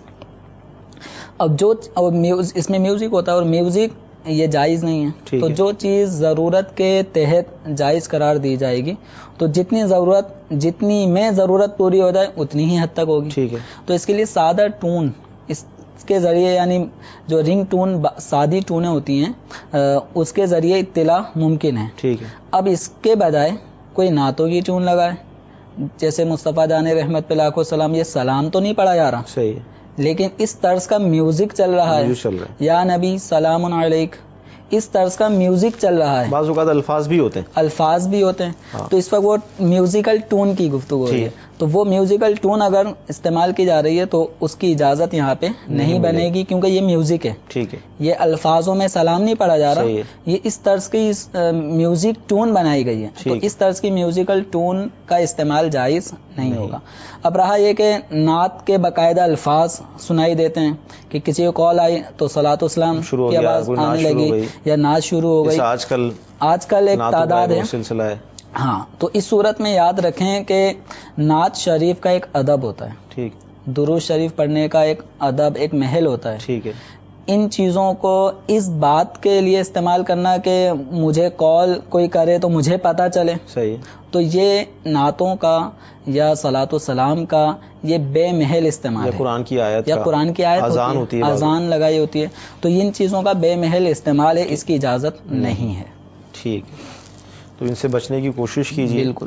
اب جو اس میں میوزک ہوتا ہے اور میوزک یہ جائز نہیں ہے. تو جو چیز ضرورت کے تحت جائز قرار دی جائے گی تو جتنی میں ضرورت پوری ہو جائے اتنی ہی حد تک ہوگی. ٹھیک ہے. تو اس کے لیے سادہ ٹون، اس کے ذریعے یعنی جو رنگ ٹون سادی ٹونیں ہوتی ہیں اس کے ذریعے اطلاع ممکن ہے. ٹھیک ہے. اب اس کے بجائے کوئی نعتوں کی ٹون لگائے، جیسے مصطفیٰ جان رحمت پہ لاکھوں سلام، یہ سلام تو نہیں پڑھا جا رہا. صحیح. لیکن اس طرز کا میوزک چل رہا ہے، چل رہا ہے، یا نبی سلام علیک، اس طرز کا میوزک چل رہا ہے. بعض اوقات الفاظ بھی ہوتے ہیں، الفاظ بھی ہوتے ہیں. تو اس وقت وہ میوزیکل ٹون کی گفتگو ہو رہی ہے، تو وہ میوزیکل ٹون اگر استعمال کی جا رہی ہے تو اس کی اجازت یہاں پہ نہیں بنے گی، کیونکہ یہ میوزک ہے. ٹھیک ہے، یہ الفاظوں میں سلام نہیں پڑھا جا رہا، یہ اس طرز کی میوزک ٹون بنائی گئی ہے. تو اس طرز کی میوزیکل ٹون کا استعمال جائز نہیں ہوگا. اب رہا یہ کہ نعت کے باقاعدہ الفاظ سنائی دیتے ہیں کہ کسی کو کال آئی تو صلاۃ والسلام کی آواز آنے لگی یا نعت شروع ہو گئی. آج کل ایک تعداد ہے سلسلہ ہے. ہاں، تو اس صورت میں یاد رکھیں کہ نعت شریف کا ایک ادب ہوتا ہے، ٹھیک، درود شریف پڑھنے کا ایک ادب، ایک محل ہوتا ہے. ٹھیک ہے. ان چیزوں کو اس بات کے لیے استعمال کرنا کہ مجھے کال کوئی کرے تو مجھے پتہ چلے، صحیح، تو یہ نعتوں کا یا صلاۃ والسلام کا یہ بے محل استعمال ہے. قرآن کی آیت یا قرآن کی آیت اذان ہوتی ہے، اذان لگائی ہوتی ہے، تو ان چیزوں کا بے محل استعمال ہے، اس کی اجازت نہیں ہے. ٹھیک ہے، تو ان سے بچنے کی کوشش کیجیے. بالکل.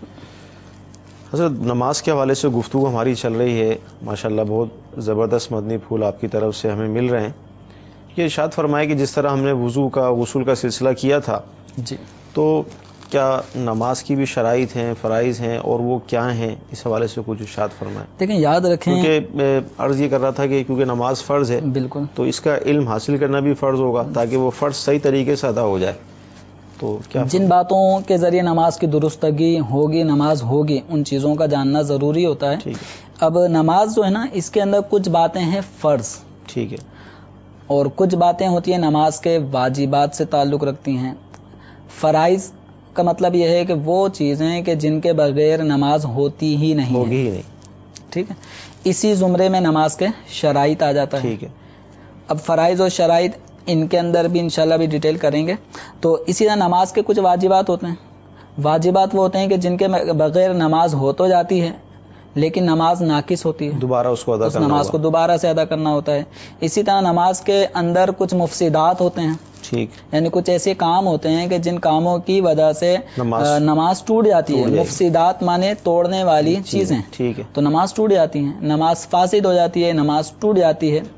حضرت نماز کے حوالے سے گفتگو ہماری چل رہی ہے، ماشاءاللہ بہت زبردست مدنی پھول آپ کی طرف سے ہمیں مل رہے ہیں. یہ ارشاد فرمائے کہ جس طرح ہم نے وضو کا غسل کا سلسلہ کیا تھا، جی، تو کیا نماز کی بھی شرائط ہیں، فرائض ہیں، اور وہ کیا ہیں، اس حوالے سے کچھ ارشاد فرمائے. دیکھیں یاد رکھیں، کیونکہ میں عرض یہ کر رہا تھا کہ کیونکہ نماز فرض ہے، بالکل، تو اس کا علم حاصل کرنا بھی فرض ہوگا تاکہ وہ فرض صحیح طریقے سے ادا ہو جائے. تو کیا جن باتوں کے ذریعے نماز کی درستگی ہوگی، نماز ہوگی، ان چیزوں کا جاننا ضروری ہوتا ہے. اب نماز جو ہے نا، اس کے اندر کچھ باتیں ہیں فرض، ٹھیک ہے، اور کچھ باتیں ہوتی ہیں نماز کے واجبات سے تعلق رکھتی ہیں. فرائض کا مطلب یہ ہے کہ وہ چیزیں کہ جن کے بغیر نماز ہوتی ہی نہیں، ہوگی ہی نہیں. ٹھیک ہے، اسی زمرے میں نماز کے شرائط آ جاتا ہے. ٹھیک ہے. اب فرائض اور شرائط ان کے اندر بھی انشاءاللہ بھی ڈیٹیل کریں گے. تو اسی طرح نماز کے کچھ واجبات ہوتے ہیں. واجبات وہ ہوتے ہیں کہ جن کے بغیر نماز ہو تو جاتی ہے لیکن نماز ناقص ہوتی ہے، دوبارہ اس کو ادا کرنا، نماز کو دوبارہ سے ادا کرنا ہوتا ہے. اسی طرح نماز کے اندر کچھ مفسدات ہوتے ہیں، ٹھیک، یعنی کچھ ایسے کام ہوتے ہیں کہ جن کاموں کی وجہ سے نماز ٹوٹ جاتی ہے. مفسدات مانے توڑنے والی چیزیں، ٹھیک ہے، تو نماز ٹوٹ جاتی ہیں، نماز فاسد ہو جاتی ہے، نماز ٹوٹ جاتی ہے.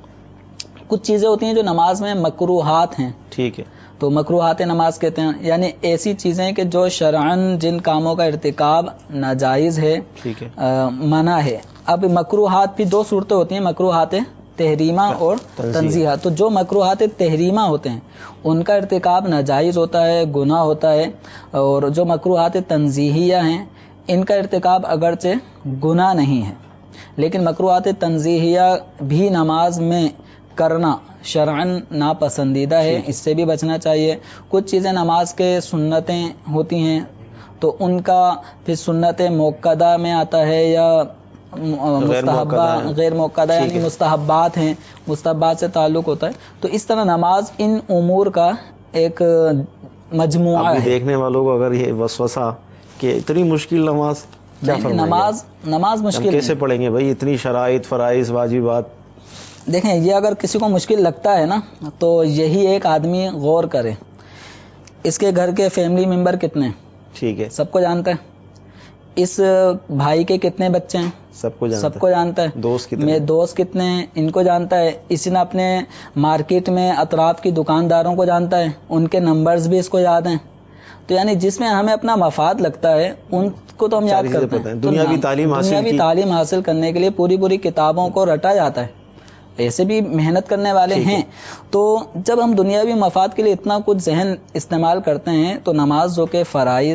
کچھ چیزیں ہوتی ہیں جو نماز میں مکروہات ہیں، ٹھیک ہے، تو مکروہات نماز کہتے ہیں، یعنی ایسی چیزیں کہ جو شرعن جن کاموں کا ارتکاب ناجائز ہے، ٹھیک ہے، منع ہے. اب مکروہات بھی دو صورتیں ہوتی ہیں، مکروہات تحریمہ اور تنزیہہ. تو جو مکروہات تحریمہ ہوتے ہیں ان کا ارتکاب ناجائز ہوتا ہے، گناہ ہوتا ہے، اور جو مکروہات تنزیہیہ ہیں ان کا ارتکاب اگرچہ گناہ نہیں ہے لیکن مکروہات تنزیہیہ بھی نماز میں کرنا شرعن ناپسندیدہ ہے، اس سے بھی بچنا چاہیے. کچھ چیزیں نماز کے سنتیں ہوتی ہیں تو ان کا پھر سنت موقدہ میں آتا ہے یا مستحبہ، غیر موقدہ یعنی مستحبات ہیں، مستحبات سے تعلق ہوتا ہے. تو اس طرح نماز ان امور کا ایک مجموعہ ہے. دیکھنے والوں کو اگر یہ وسوسہ کہ اتنی مشکل نماز کیا نماز مشکل کیسے پڑھیں گے بھائی، اتنی شرائط، فرائض، واجبات. دیکھیں یہ اگر کسی کو مشکل لگتا ہے نا تو یہی ایک آدمی غور کرے، اس کے گھر کے فیملی ممبر کتنے، ٹھیک ہے، سب کو جانتا ہے. اس بھائی کے کتنے بچے ہیں، سب کو جانتا ہے. دوست کتنے ہیں، ان کو جانتا ہے. اسی نے اپنے مارکیٹ میں اطراف کی دکانداروں کو جانتا ہے، ان کے نمبرز بھی اس کو یاد ہیں. تو یعنی جس میں ہمیں اپنا مفاد لگتا ہے ان کو تو ہم یاد کرتے ہیں. دنیاوی تعلیم حاصل کرنے کے لیے پوری کتابوں کو رٹا جاتا ہے، ایسے بھی محنت کرنے والے ہیں. تو جب ہم دنیاوی مفاد کے لیے اتنا کچھ ذہن استعمال کرتے ہیں تو نماز جو کہ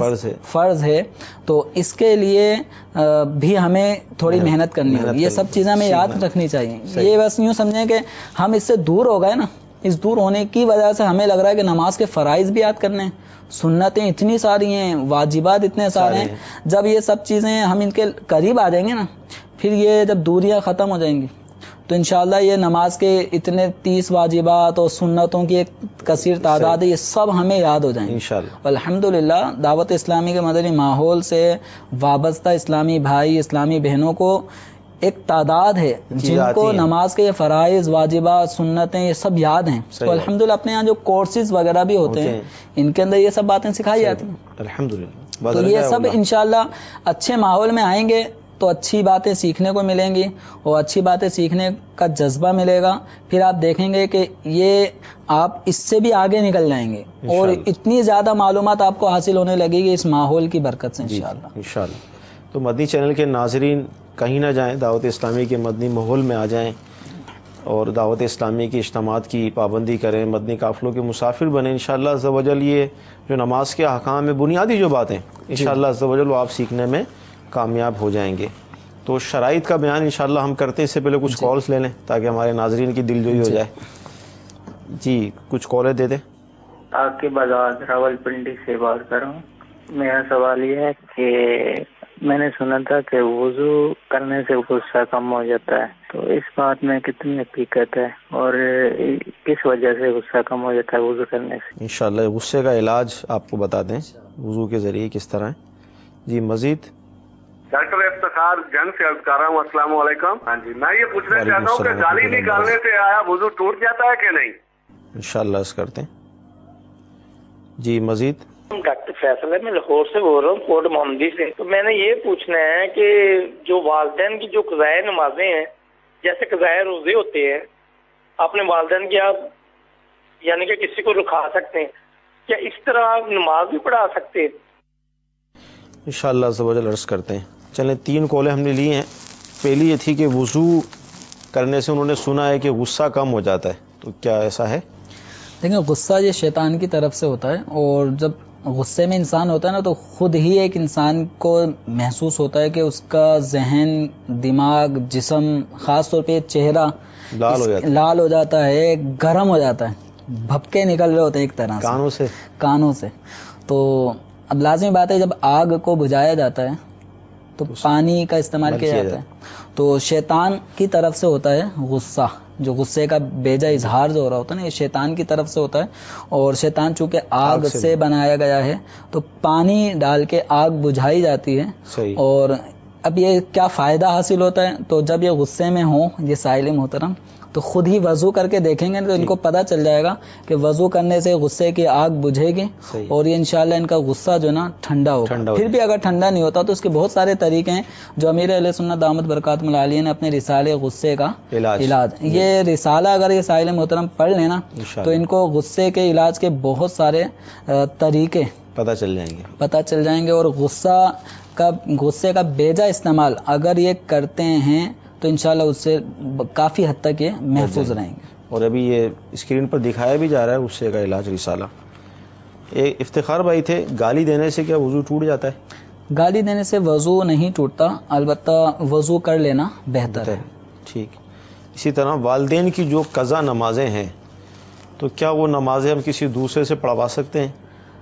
فرض ہے تو اس کے لیے بھی ہمیں تھوڑی محنت کرنی ہوگی. یہ سب چیزیں ہمیں یاد رکھنی چاہیے. یہ بس یوں سمجھیں کہ ہم اس سے دور ہو گئے نا، اس دور ہونے کی وجہ سے ہمیں لگ رہا ہے کہ نماز کے فرائض بھی یاد کرنے ہیں، سنتیں اتنی ساری ہیں، واجبات اتنے سارے ہیں. جب یہ سب چیزیں ہم ان کے قریب آ جائیں گے نا، پھر یہ جب دوریاں ختم ہو جائیں گی تو انشاءاللہ یہ نماز کے اتنے 30 واجبات اور سنتوں کی ایک کثیر تعداد ہے، یہ سب ہمیں یاد ہو جائیں گے انشاءاللہ. الحمدللہ دعوت اسلامی کے مدنی ماحول سے وابستہ اسلامی بھائی، اسلامی بہنوں کو ایک تعداد ہے جن کو نماز کے یہ فرائض، واجبات، سنتیں یہ سب یاد ہیں. تو الحمدللہ اپنے یہاں جو کورسز وغیرہ بھی ہوتے ہیں ان کے اندر یہ سب باتیں سکھائی جاتی ہیں الحمدللہ. تو یہ سب انشاءاللہ اچھے ماحول میں آئیں گے تو اچھی باتیں سیکھنے کو ملیں گی اور اچھی باتیں سیکھنے کا جذبہ ملے گا. پھر آپ دیکھیں گے کہ یہ آپ اس سے بھی آگے نکل جائیں گے اور اتنی زیادہ معلومات آپ کو حاصل ہونے لگے گی اس ماحول کی برکت سے انشاءاللہ. تو مدنی چینل کے ناظرین کہیں نہ جائیں، دعوت اسلامی کے مدنی ماحول میں آ جائیں اور دعوت اسلامی کی اجتماعات کی پابندی کریں، مدنی قافلوں کے مسافر بنیں. انشاءاللہ عز و جل یہ جو نماز کے احکام میں بنیادی جو باتیں انشاءاللہ عز و جل وہ آپ سیکھنے میں کامیاب ہو جائیں گے. تو شرائط کا بیان انشاءاللہ ہم کرتے ہیں، اس سے پہلے کچھ کالز لے لیں تاکہ ہمارے ناظرین کی دلجوئی ہو جائے. جی کچھ کالیں دے دیں. آپ کے بازار راول پنڈی سے بات کر رہا ہوں. میرا سوال یہ ہے کہ میں نے سنا تھا کہ وضو کرنے سے غصہ کم ہو جاتا ہے، تو اس بات میں کتنی حقیقت ہے اور کس وجہ سے غصہ کم ہو جاتا ہے وضو کرنے سے؟ انشاءاللہ غصے کا علاج آپ کو بتا دیں وضو کے ذریعے کس طرح ہے. جی مزید. ڈاکٹر افتخار جنگ سے عرض کر رہا ہوں. السلام علیکم. ہاں جی میں یہ پوچھنا چاہتا ہوں کہ گالی نکالنے سے آیا وضو ٹوٹ جاتا ہے کہ نہیں؟ انشاءاللہ اس کرتے ہیں. جی مزید. ڈاکٹر فیصل ہے، میں لاہور سے بول رہا ہوں، کوٹ محمدی سے. تو میں نے یہ پوچھنا ہے کہ جو والدین کی جو قضائے نمازیں ہیں، جیسے قضائے روزے ہوتے ہیں، اپنے والدین کی آپ یعنی کہ کسی کو رکھا سکتے ہیں، کیا اس طرح آپ نماز بھی پڑھا سکتے ہیں؟ انشاءاللہ عز و جل عرض کرتے ہیں. چلیں 3 کالیں ہم نے لی ہیں. پہلی یہ تھی کہ وضو کرنے سے انہوں نے سنا ہے کہ غصہ کم ہو جاتا ہے، تو کیا ایسا ہے؟ دیکھیں غصہ یہ شیطان کی طرف سے ہوتا ہے، اور جب غصے میں انسان ہوتا ہے نا تو خود ہی ایک انسان کو محسوس ہوتا ہے کہ اس کا ذہن، دماغ، جسم، خاص طور پہ چہرہ لال ہو جاتا ہے، گرم ہو جاتا ہے، بھپکے نکل رہے ہوتے ہیں ایک طرح سے کانوں سے. تو اب لازمی بات ہے جب آگ کو بجھایا جاتا ہے تو پانی کا استعمال کیا جاتا ہے. تو شیطان کی طرف سے ہوتا ہے غصہ، جو غصے کا بیجا اظہار جو ہو رہا ہوتا ہے نا، یہ شیطان کی طرف سے ہوتا ہے. اور شیطان چونکہ آگ سے بنایا گیا ہے تو پانی ڈال کے آگ بجھائی جاتی ہے. اور اب یہ کیا فائدہ حاصل ہوتا ہے؟ تو جب یہ غصے میں ہوں یہ سائل محترم تو خود ہی وضو کر کے دیکھیں گے تو ان کو پتہ چل جائے گا کہ وضو کرنے سے غصے کی آگ بجھے گی اور یہ انشاءاللہ ان کا غصہ جو نا ٹھنڈا ہوگا. پھر بھی اگر ٹھنڈا نہیں ہوتا تو اس کے بہت سارے طریقے ہیں جو امیر اہل سنت دامت برکاتہم العالیہ نے اپنے رسالے غصے کا علاج، یہ رسالہ اگر یہ سائل محترم پڑھ لینا تو ان کو غصے کے علاج کے بہت سارے طریقے پتہ چل جائیں گے. اور غصے کا بیجا استعمال اگر یہ کرتے ہیں تو انشاءاللہ اس سے کافی حد تک یہ محفوظ رہیں گے. اور ابھی یہ اسکرین پر دکھایا بھی جا رہا ہے غصے کا علاج رسالہ. ایک افتخار بھائی تھے، گالی دینے سے کیا وضو ٹوٹ جاتا ہے؟ گالی دینے سے وضو نہیں ٹوٹتا، البتہ وضو کر لینا بہتر ہے. ٹھیک. اسی طرح والدین کی جو قضا نمازیں ہیں تو کیا وہ نمازیں ہم کسی دوسرے سے پڑھوا سکتے ہیں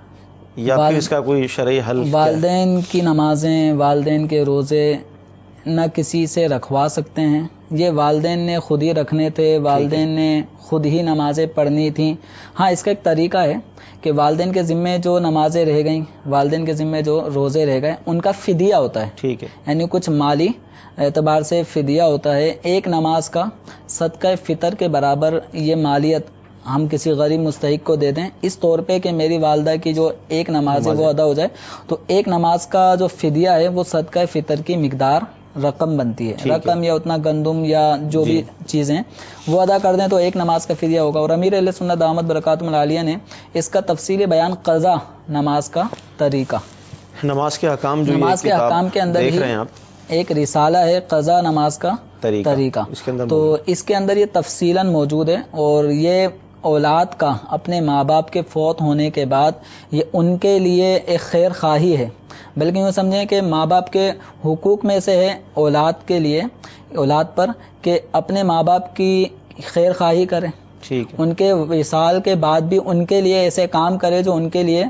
یا پھر اس کا کوئی شرعی حل؟ والدین کی نمازیں، والدین کے روزے نہ کسی سے رکھوا سکتے ہیں، یہ والدین نے خود ہی رکھنے تھے، والدین نے خود ہی نمازیں پڑھنی تھیں. ہاں اس کا ایک طریقہ ہے کہ والدین کے ذمے جو نمازیں رہ گئیں، والدین کے ذمے جو روزے رہ گئے ان کا فدیہ ہوتا ہے. ٹھیک ہے. یعنی کچھ مالی اعتبار سے فدیہ ہوتا ہے. ایک نماز کا صدقہ فطر کے برابر یہ مالیت ہم کسی غریب مستحق کو دے دیں اس طور پہ کہ میری والدہ کی جو ایک نماز ہے وہ ادا ہو جائے، تو ایک نماز کا جو فدیہ ہے وہ صدقہ فطر کی مقدار رقم بنتی ہے. رقم یا اتنا گندم یا جو بھی چیزیں وہ ادا کر دیں تو ایک نماز کا فدیہ ہوگا. اور امیر اہل سنت دامت برکاتہم العالیہ نے اس کا تفصیلی بیان قضا نماز کا طریقہ، نماز کے احکام جو نماز کے احکام کے اندر دیکھ رہے ہیں آپ، ایک رسالہ ہے قضا نماز کا طریقہ، تو اس کے اندر یہ تفصیلاً موجود ہے. اور یہ اولاد کا اپنے ماں باپ کے فوت ہونے کے بعد یہ ان کے لیے ایک خیر خواہی ہے، بلکہ یوں سمجھیں کہ ماں باپ کے حقوق میں سے ہے اولاد کے لیے، اولاد پر کہ اپنے ماں باپ کی خیر خواہی کرے. ٹھیک. ان کے وصال کے بعد بھی ان کے لیے ایسے کام کرے جو ان کے لیے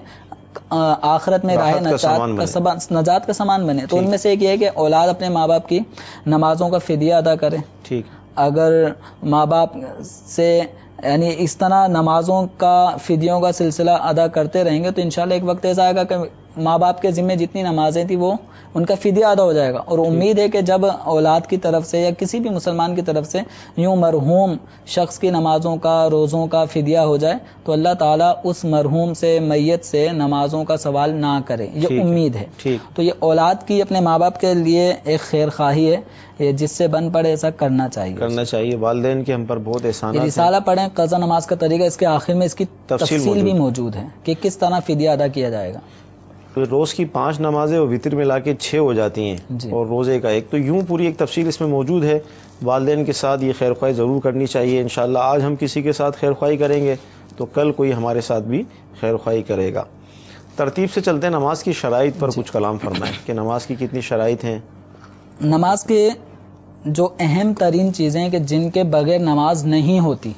آخرت میں راہ نجات کا سامان بنے. تو ان میں سے ایک یہ ہے کہ اولاد اپنے ماں باپ کی نمازوں کا فدیہ ادا کرے. ٹھیک. اگر ماں باپ سے یعنی اس طرح نمازوں کا فدیوں کا سلسلہ ادا کرتے رہیں گے تو انشاءاللہ ایک وقت ایسا آئے گا کہ ماں باپ کے ذمہ جتنی نمازیں تھیں وہ ان کا فدیہ ادا ہو جائے گا. اور امید ہے کہ جب اولاد کی طرف سے یا کسی بھی مسلمان کی طرف سے یوں مرحوم شخص کی نمازوں کا روزوں کا فدیہ ہو جائے تو اللہ تعالیٰ اس مرحوم سے میت سے نمازوں کا سوال نہ کرے, یہ امید ہے. تو یہ اولاد کی اپنے ماں باپ کے لیے ایک خیر خواہی ہے, جس سے بن پڑے ایسا کرنا چاہیے. والدین کے ہم پر بہت احسانات ہیں. رسالہ پڑھیں قضا نماز کا طریقہ, اس کے آخر میں اس کی تفصیل بھی موجود ہے کہ کس طرح فدیہ ادا کیا جائے گا. روز کی 5 نمازیں اور وطر ملا کے 6 ہو جاتی ہیں اور روزے کا 1, تو یوں پوری ایک تفصیل اس میں موجود ہے. والدین کے ساتھ یہ خیر خواہی ضرور کرنی چاہیے. انشاءاللہ آج ہم کسی کے ساتھ خیر خواہی کریں گے تو کل کوئی ہمارے ساتھ بھی خیر خواہی کرے گا. ترتیب سے چلتے ہیں, نماز کی شرائط پر کچھ کلام فرمائیں کہ نماز کی کتنی شرائط ہیں. نماز کے جو اہم ترین چیزیں کہ جن کے بغیر نماز نہیں ہوتی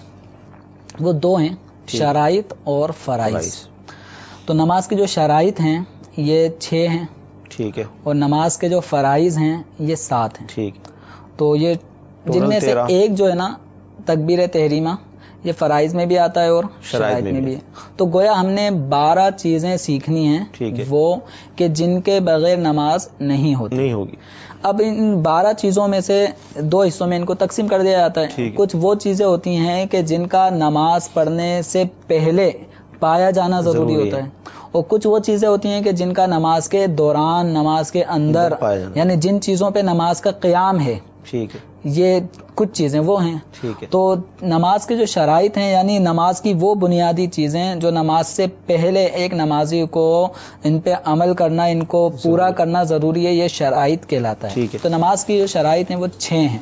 وہ 2 ہیں, شرائط اور فرائض. تو نماز کی جو شرائط ہیں یہ 6 ہیں, ٹھیک ہے, اور نماز کے جو فرائض ہیں یہ 7 ہیں, ٹھیک. تو یہ جن میں سے ایک جو ہے نا تکبیر تحریمہ, یہ فرائض میں بھی آتا ہے اور شرائط میں بھی ہے. تو گویا ہم نے 12 چیزیں سیکھنی ہیں وہ کہ جن کے بغیر نماز نہیں ہوگی. اب ان 12 چیزوں میں سے 2 حصوں میں ان کو تقسیم کر دیا جاتا ہے. کچھ وہ چیزیں ہوتی ہیں کہ جن کا نماز پڑھنے سے پہلے پایا جانا ضروری ہوتا ہے, اور کچھ وہ چیزیں ہوتی ہیں کہ جن کا نماز کے دوران, نماز کے اندر, یعنی جن چیزوں پہ نماز کا قیام ہے, ٹھیک ہے, یہ کچھ چیزیں وہ ہیں. تو نماز کے جو شرائط ہیں یعنی نماز کی وہ بنیادی چیزیں جو نماز سے پہلے ایک نمازی کو ان پہ عمل کرنا, ان کو پورا کرنا ضروری ہے, یہ شرائط کہلاتا ہے. تو نماز کی جو شرائط ہیں وہ 6 ہیں,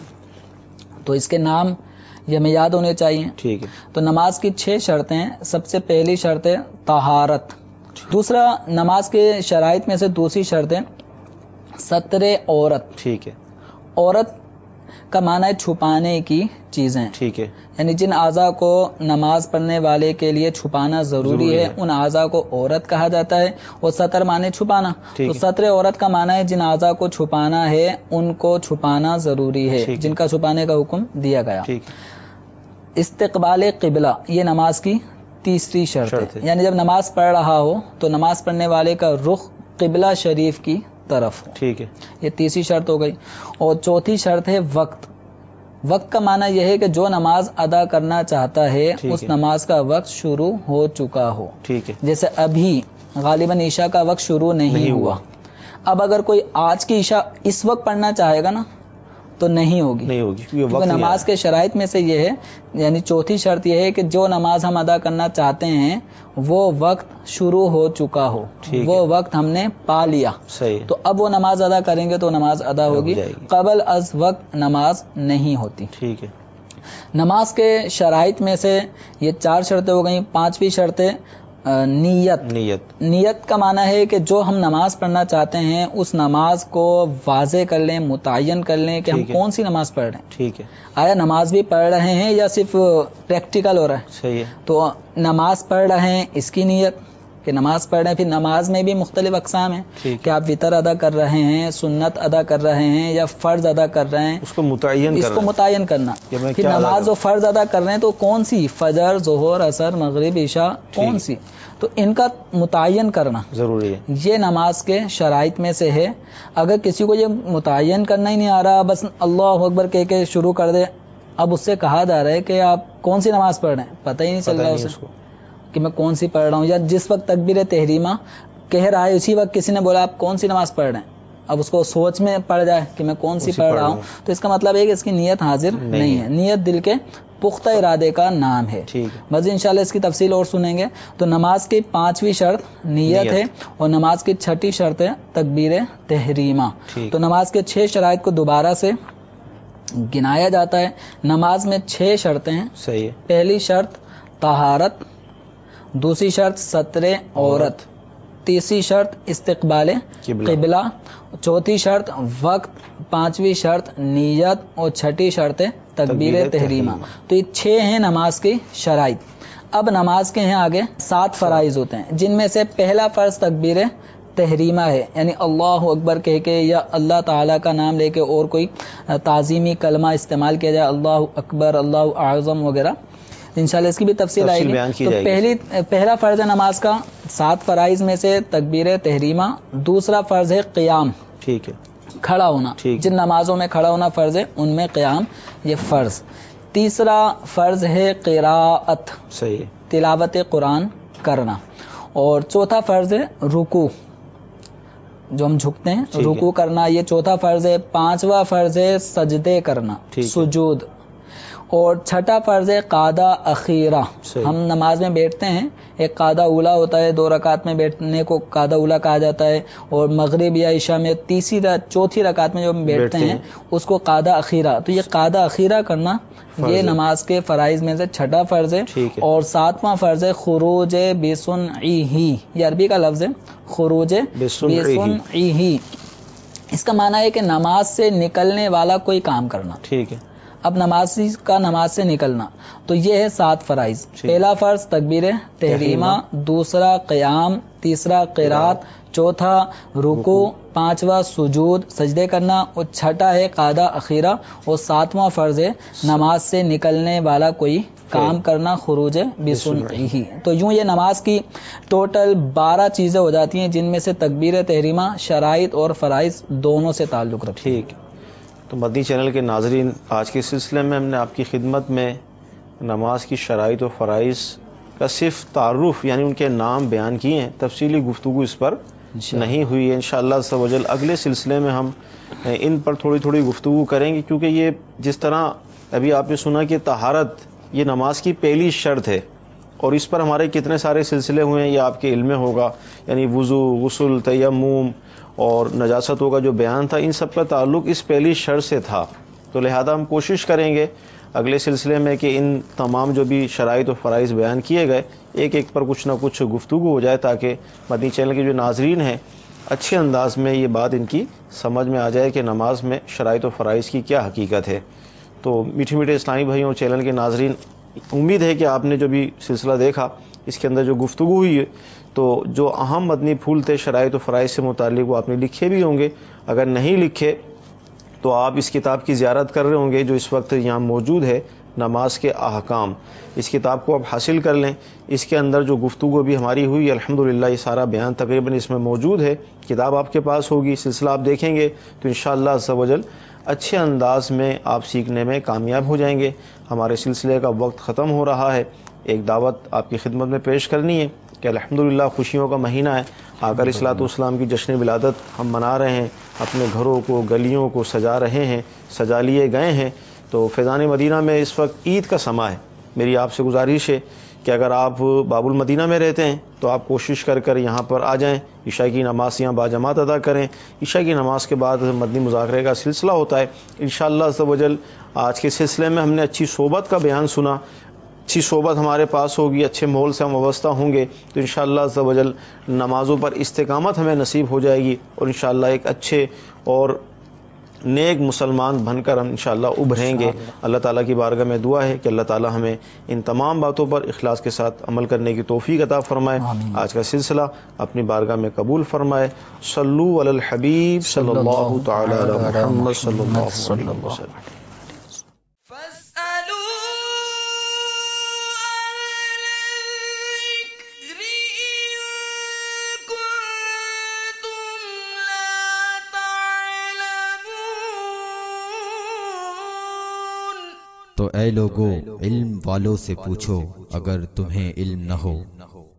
تو اس کے نام یہ ہمیں یاد ہونے چاہیے. ٹھیک ہے. تو نماز کی 6 شرطیں ہیں. سب سے پہلی شرط ہے طہارت. دوسرا, نماز کے شرائط میں سے دوسری شرط ہے ستر عورت. ٹھیک ہے. عورت کا معنی ہے چھپانے کی چیزیں. ٹھیک ہے. یعنی جن اعضاء کو نماز پڑھنے والے کے لیے چھپانا ضروری ہے ان اعضاء کو عورت کہا جاتا ہے, اور ستر معنی چھپانا. تو ستر عورت کا معنی ہے جن اعضاء کو چھپانا ہے ان کو چھپانا ضروری ہے, جن کا چھپانے کا حکم دیا گیا. استقبال قبلہ, یہ نماز کی تیسری شرط ہے. یعنی جب نماز پڑھ رہا ہو تو نماز پڑھنے والے کا رخ قبلہ شریف کی طرف ہو. ٹھیک ہے. یہ تیسری شرط ہو گئی. اور چوتھی شرط ہے وقت. وقت کا معنی یہ ہے کہ جو نماز ادا کرنا چاہتا ہے اس نماز کا وقت شروع ہو چکا ہو. ٹھیک ہے. جیسے ابھی غالباً عشاء کا وقت شروع نہیں ہوا. اب اگر کوئی آج کی عشاء اس وقت پڑھنا چاہے گا نا تو نہیں ہوگی. کیونکہ نماز کے شرائط میں سے یہ ہے, یعنی چوتھی شرط یہ ہے کہ جو نماز ہم ادا کرنا چاہتے ہیں وہ وقت شروع ہو چکا ہو, وہ وقت ہم نے پا لیا. تو اب وہ نماز ادا کریں گے تو نماز ادا ہوگی, قبل از وقت نماز نہیں ہوتی. ٹھیک ہے. نماز کے شرائط میں سے یہ 4 شرطیں ہو گئیں. 5ویں شرط نیت کا معنی ہے کہ جو ہم نماز پڑھنا چاہتے ہیں اس نماز کو واضح کر لیں, متعین کر لیں کہ ہم کون سی نماز پڑھ رہے ہیں. ٹھیک ہے. آیا نماز بھی پڑھ رہے ہیں یا صرف پریکٹیکل ہو رہا ہے. صحیح ہے. تو نماز پڑھ رہے ہیں اس کی نیت کہ نماز پڑھ رہے ہیں. پھر نماز میں بھی مختلف اقسام ہیں کہ آپ وتر ادا کر رہے ہیں, سنت ادا کر رہے ہیں یا فرض ادا کر رہے ہیں, اس کو متعین کرنا. پھر نماز جو فرض ادا کر رہے ہیں تو کون سی, فجر, ظہر, عصر, مغرب, عشاء, کون سی, تو ان کا متعین کرنا ضروری ہے. یہ نماز کے شرائط میں سے ہے. اگر کسی کو یہ متعین کرنا ہی نہیں آ رہا, بس اللہ اکبر کہہ کے شروع کر دے, اب اس سے کہا جا رہا ہے کہ آپ کون سی نماز پڑھ رہے ہیں, پتہ ہی نہیں چل رہا اسے کہ میں کون سی پڑھ رہا ہوں. یا جس وقت تکبیر تحریمہ کہہ رہا ہے اسی وقت کسی نے بولا آپ کون سی نماز پڑھ رہے ہیں, اب اس کو سوچ میں پڑ جائے کہ میں کون سی پڑھ رہا ہوں, تو اس کا مطلب ہے کہ اس کی نیت حاضر نہیں ہے. نیت دل کے پختہ ارادے کا نام ہے. بس انشاءاللہ اس کی تفصیل اور سنیں گے. تو نماز کی 5ویں شرط نیت ہے, اور نماز کی 6ٹھی شرط ہے تکبیر تحریمہ. تو نماز کے 6 شرائط کو دوبارہ سے گنایا جاتا ہے. نماز میں 6 شرطیں ہیں. صحیح ہے. پہلی شرط طہارت, دوسری شرط ستر عورت, تیسری شرط استقبال قبلہ, چوتھی شرط وقت, 5ویں شرط نیت, اور 6ٹھی شرط تکبیر تحریمہ. تو یہ 6 ہیں نماز کی شرائط. اب نماز کے ہیں آگے 7 فرائض ہوتے ہیں, جن میں سے پہلا فرض تکبیر تحریمہ ہے, یعنی اللہ اکبر کہہ کے یا اللہ تعالیٰ کا نام لے کے اور کوئی تعظیمی کلمہ استعمال کیا جائے, اللہ اکبر, اللہ اعظم وغیرہ. انشاءاللہ اس کی بھی تفصیل آئے گی. تو پہلا فرض ہے نماز کا 7 فرائض میں سے تکبیر تحریمہ. دوسرا فرض ہے قیام، ٹھیک ہے، کھڑا ہونا. جن نمازوں میں کھڑا ہونا فرض ہے ان میں قیام یہ فرض. تیسرا فرض ہے قراءت، صحیح، تلاوت قرآن کرنا. اور چوتھا فرض ہے رکوع، جو ہم جھکتے ہیں رکوع کرنا، یہ چوتھا فرض ہے. پانچواں فرض ہے سجدے کرنا، سجود. اور چھٹا فرض ہے قعدہ اخیرہ. ہم نماز میں بیٹھتے ہیں، ایک قعدہ اولا ہوتا ہے، 2 رکعت میں بیٹھنے کو قعدہ اولا کہا جاتا ہے. اور مغرب یا عشاء میں چوتھی رکعت میں جو ہم بیٹھتے ہیں اس کو قعدہ اخیرہ. تو یہ قعدہ اخیرہ کرنا یہ نماز کے فرائض میں سے چھٹا فرض ہے. اور 7واں فرض ہے خروج بسنعہ، یہ عربی کا لفظ ہے، خروج بسنعہ. اس کا معنی ہے کہ نماز سے نکلنے والا کوئی کام کرنا. ٹھیک ہے. اب نماز سے نکلنا تو یہ ہے 7 فرائض. پہلا فرض تکبیر تحریمہ، دوسرا قیام، تیسرا قرات، چوتھا رکوع، پانچواں سجود سجدے کرنا، اور چھٹا ہے قعدہ اخیرہ، اور 7واں فرض ہے نماز سے نکلنے والا کوئی کام کرنا، خروج بسنعہ. تو یوں یہ نماز کی ٹوٹل 12 چیزیں ہو جاتی ہیں جن میں سے تکبیر تحریمہ شرائط اور فرائض دونوں سے تعلق رکھتی ہے. تو مدنی چینل کے ناظرین، آج کے سلسلے میں ہم نے آپ کی خدمت میں نماز کی شرائط و فرائض کا صرف تعارف یعنی ان کے نام بیان کیے ہیں. تفصیلی گفتگو اس پر نہیں ہوئی ہے. انشاءاللہ عز و جل اگلے سلسلے میں ہم ان پر تھوڑی گفتگو کریں گے، کیونکہ یہ جس طرح ابھی آپ نے سنا کہ طہارت یہ نماز کی پہلی شرط ہے، اور اس پر ہمارے کتنے سارے سلسلے ہوئے ہیں، یہ آپ کے علم میں ہوگا. یعنی وضو، غسل، تیمم اور نجاستوں کا جو بیان تھا، ان سب کا تعلق اس پہلی شرط سے تھا. تو لہذا ہم کوشش کریں گے اگلے سلسلے میں کہ ان تمام جو بھی شرائط و فرائض بیان کیے گئے ایک ایک پر کچھ نہ کچھ گفتگو ہو جائے، تاکہ مدنی چینل کے جو ناظرین ہیں اچھے انداز میں یہ بات ان کی سمجھ میں آ جائے کہ نماز میں شرائط و فرائض کی کیا حقیقت ہے. تو میٹھے میٹھے اسلامی بھائیوں اور چینل کے ناظرین، امید ہے کہ آپ نے جو بھی سلسلہ دیکھا اس کے اندر جو گفتگو ہوئی ہے تو جو اہم مدنی پھول تھے شرائط و فرائض سے متعلق وہ آپ نے لکھے بھی ہوں گے. اگر نہیں لکھے تو آپ اس کتاب کی زیارت کر رہے ہوں گے جو اس وقت یہاں موجود ہے، نماز کے احکام. اس کتاب کو آپ حاصل کر لیں. اس کے اندر جو گفتگو بھی ہماری ہوئی الحمدللہ یہ سارا بیان تقریباً اس میں موجود ہے. کتاب آپ کے پاس ہوگی، سلسلہ آپ دیکھیں گے تو انشاءاللہ عز و جل اچھے انداز میں آپ سیکھنے میں کامیاب ہو جائیں گے. ہمارے سلسلے کا وقت ختم ہو رہا ہے. ایک دعوت آپ کی خدمت میں پیش کرنی ہے کہ الحمدللہ خوشیوں کا مہینہ ہے. آقا علیہ الصلوۃ والسلام کی جشن ولادت ہم منا رہے ہیں، اپنے گھروں کو گلیوں کو سجا رہے ہیں، سجا لیے گئے ہیں. تو فیضان مدینہ میں اس وقت عید کا سماں ہے. میری آپ سے گزارش ہے کہ اگر آپ باب المدینہ میں رہتے ہیں تو آپ کوشش کر یہاں پر آ جائیں. عشاء کی نماز یہاں باجماعت ادا کریں. عشاء کی نماز کے بعد مدنی مذاکرے کا سلسلہ ہوتا ہے. انشاءاللہ عز و جل آج کے سلسلے میں ہم نے اچھی صحبت کا بیان سنا. اچھی صحبت ہمارے پاس ہوگی، اچھے ماحول سے ہم وابستہ ہوں گے تو انشاءاللہ عز و جل نمازوں پر استقامت ہمیں نصیب ہو جائے گی، اور انشاءاللہ ایک اچھے اور نیک مسلمان بن کر ہم انشاءاللہ ابھریں گے. اللہ تعالیٰ کی بارگاہ میں دعا ہے کہ اللہ تعالیٰ ہمیں ان تمام باتوں پر اخلاص کے ساتھ عمل کرنے کی توفیق عطا فرمائے. آج کا سلسلہ اپنی بارگاہ میں قبول فرمائے. صلو علی الحبیب صلی اللہ تعالی علی محمد صلی اللہ علیہ وسلم. تو اے لوگو علم والوں سے پوچھو اگر تمہیں علم نہ ہو.